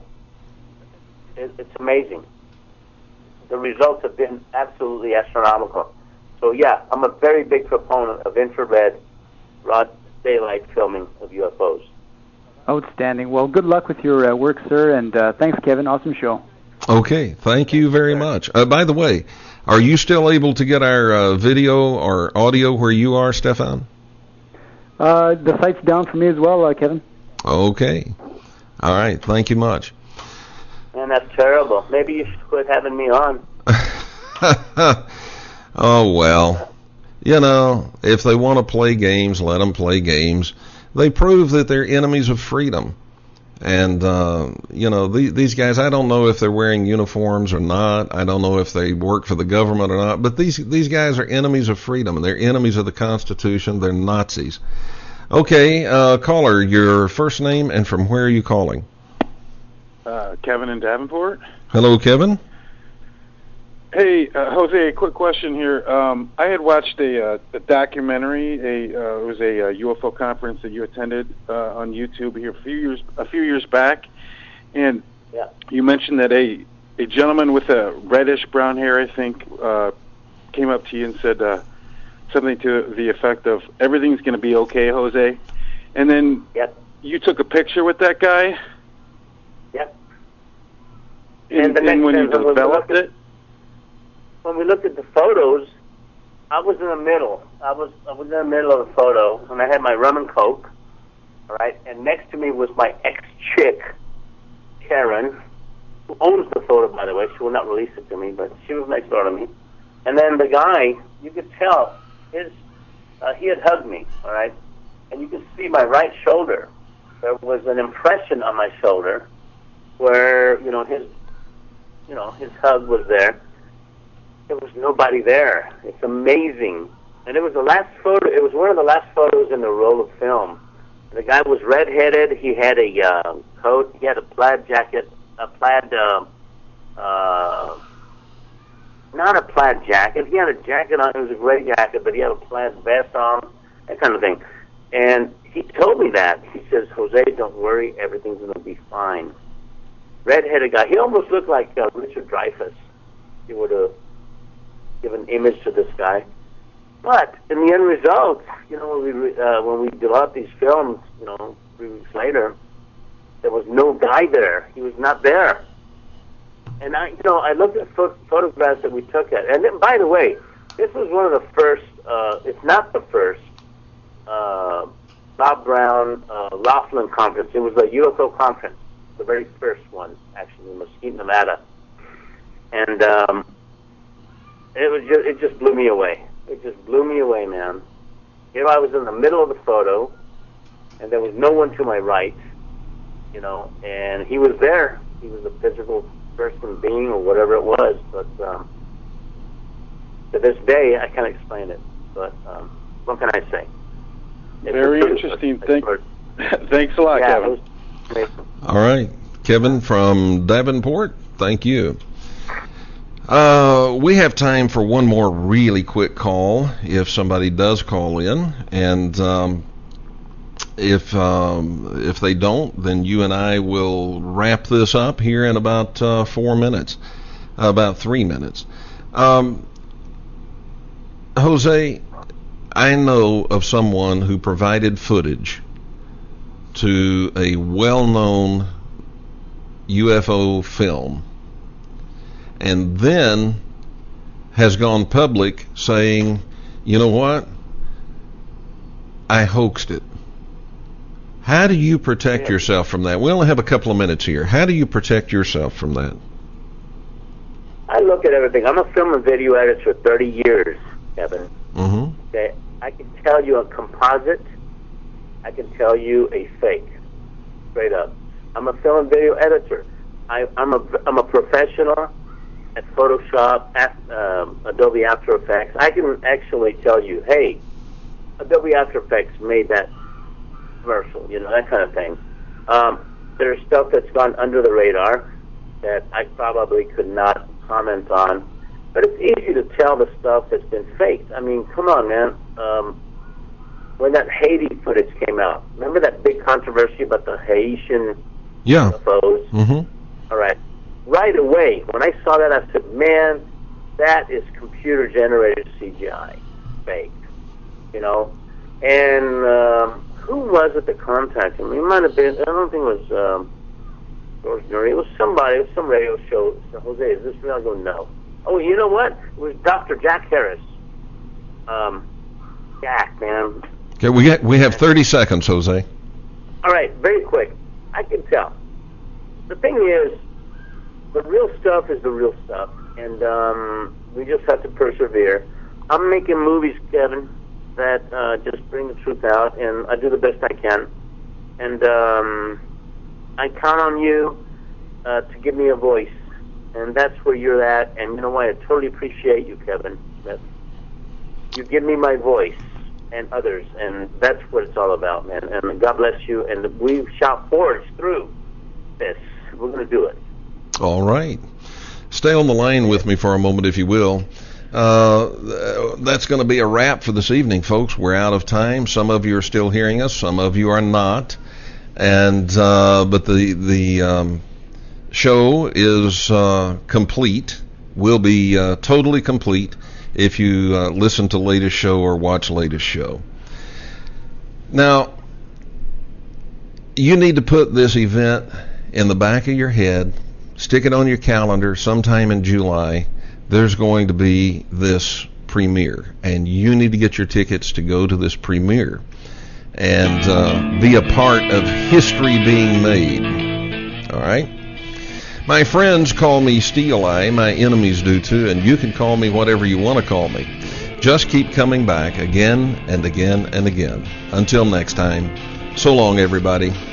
it, it's amazing. The results have been absolutely astronomical. So, yeah, I'm a very big proponent of infrared broad daylight filming of U F Os. Outstanding. Well, good luck with your uh, work, sir, and uh, thanks, Kevin. Awesome show. Okay, thank you very much. Uh, by the way, are you still able to get our uh, video or audio where you are, Stefan? Uh, the site's down for me as well, uh, Kevin. Okay. All right. Thank you much. Man, that's terrible. Maybe you should quit having me on. Oh, well. You know, if they want to play games, let them play games. They prove that they're enemies of freedom. And, uh, you know, the, these guys, I don't know if they're wearing uniforms or not. I don't know if they work for the government or not. But these these guys are enemies of freedom, and they're enemies of the Constitution. They're Nazis. Okay, uh, caller, your first name and from where are you calling? Uh, Kevin in Davenport. Hello, Kevin. Hey, uh, Jose, a quick question here. Um, I had watched a, uh, a documentary. A uh, it was a, uh U F O conference that you attended uh, on YouTube here a few years a few years back, and yeah. you mentioned that a a gentleman with a reddish brown hair, I think, uh, came up to you and said uh, something to the effect of "Everything's going to be okay, Jose," and then yep. you took a picture with that guy. Yep. And, and, the and when you when developed we at, it. When we looked at the photos, I was in the middle. I was I was in the middle of the photo, and I had my rum and coke, all right. And next to me was my ex-chick, Karen, who owns the photo, by the way. She will not release it to me, but she was next door to me. And then the guy, you could tell, his uh, he had hugged me, all right. And you could see my right shoulder. There was an impression on my shoulder where you know his, you know his hug was there. There was nobody there. It's amazing. And it was the last photo. It was one of the last photos in the roll of film. The guy was redheaded. He had a uh, coat. He had a plaid jacket. A plaid, uh, uh, not a plaid jacket. He had a jacket on. It was a gray jacket, but he had a plaid vest on, that kind of thing. And he told me that. He says, "Jose, don't worry. Everything's going to be fine." Redheaded guy. He almost looked like uh, Richard Dreyfuss. He would have give an image to this guy, but in the end result, you know, when we uh, when we developed these films, you know, three weeks later, there was no guy there. He was not there. And I, you know, I looked at pho- photographs that we took at, and then, by the way, this was one of the first. Uh, it's not the first uh, Bob Brown uh, Laughlin conference. It was a U F O conference, the very first one, actually, in Mesquite, Nevada, and. Um, It was just, it just blew me away. It just blew me away, man. Here I was in the middle of the photo, and there was no one to my right, you know, and he was there. He was a physical person, being, or whatever it was, but um, to this day, I can't explain it. But um, what can I say? It's Very interesting. Thank, thanks a lot, yeah, Kevin. All right. Kevin from Davenport, thank you. Uh, we have time for one more really quick call if somebody does call in, and um, if um, if they don't, then you and I will wrap this up here in about uh, four minutes, about three minutes. Um, Jose, I know of someone who provided footage to a well-known U F O film, and then has gone public saying, you know what, I hoaxed it. How do you protect yeah. yourself from that? We only have a couple of minutes here. How do you protect yourself from that? I look at everything. I'm a film and video editor for thirty years, Kevin. Mm-hmm. Okay, I can tell you a composite. I can tell you a fake, straight up. I'm a film and video editor. I, I'm a I'm a professional at Photoshop, at um, Adobe After Effects. I can actually tell you, hey, Adobe After Effects made that commercial, you know, that kind of thing. Um, there's stuff that's gone under the radar that I probably could not comment on, but it's easy to tell the stuff that's been faked. I mean, come on, man. Um, when that Haiti footage came out, remember that big controversy about the Haitian yeah. U F Os? Mm-hmm. All right. Right away, when I saw that, I said, man, that is computer-generated C G I, fake, you know? And um, who was it that contacted me? It might have been, I don't think it was um, George Nuri. It was somebody, it was some radio show. So, Jose, is this real? I go, no. Oh, you know what? It was Doctor Jack Harris. Um, Jack, man. Okay, we got, we have thirty seconds, Jose. All right, very quick. I can tell. The thing is, the real stuff is the real stuff, and um, we just have to persevere. I'm making movies, Kevin, that uh, just bring the truth out, and I do the best I can. And um, I count on you uh, to give me a voice, and that's where you're at. And you know what? I totally appreciate you, Kevin. That you give me my voice and others, and that's what it's all about, man. And God bless you. And we shall forge through this. We're going to do it. All right. Stay on the line with me for a moment, if you will. Uh, that's going to be a wrap for this evening, folks. We're out of time. Some of you are still hearing us. Some of you are not. And uh, but the the um, show is uh, complete. Will be uh, totally complete if you uh, listen to latest show or watch latest show. Now, you need to put this event in the back of your head. Stick it on your calendar sometime in July. There's going to be this premiere, and you need to get your tickets to go to this premiere and uh, be a part of history being made. All right? My friends call me Steel Eye. My enemies do too, and you can call me whatever you want to call me. Just keep coming back again and again and again. Until next time, so long, everybody.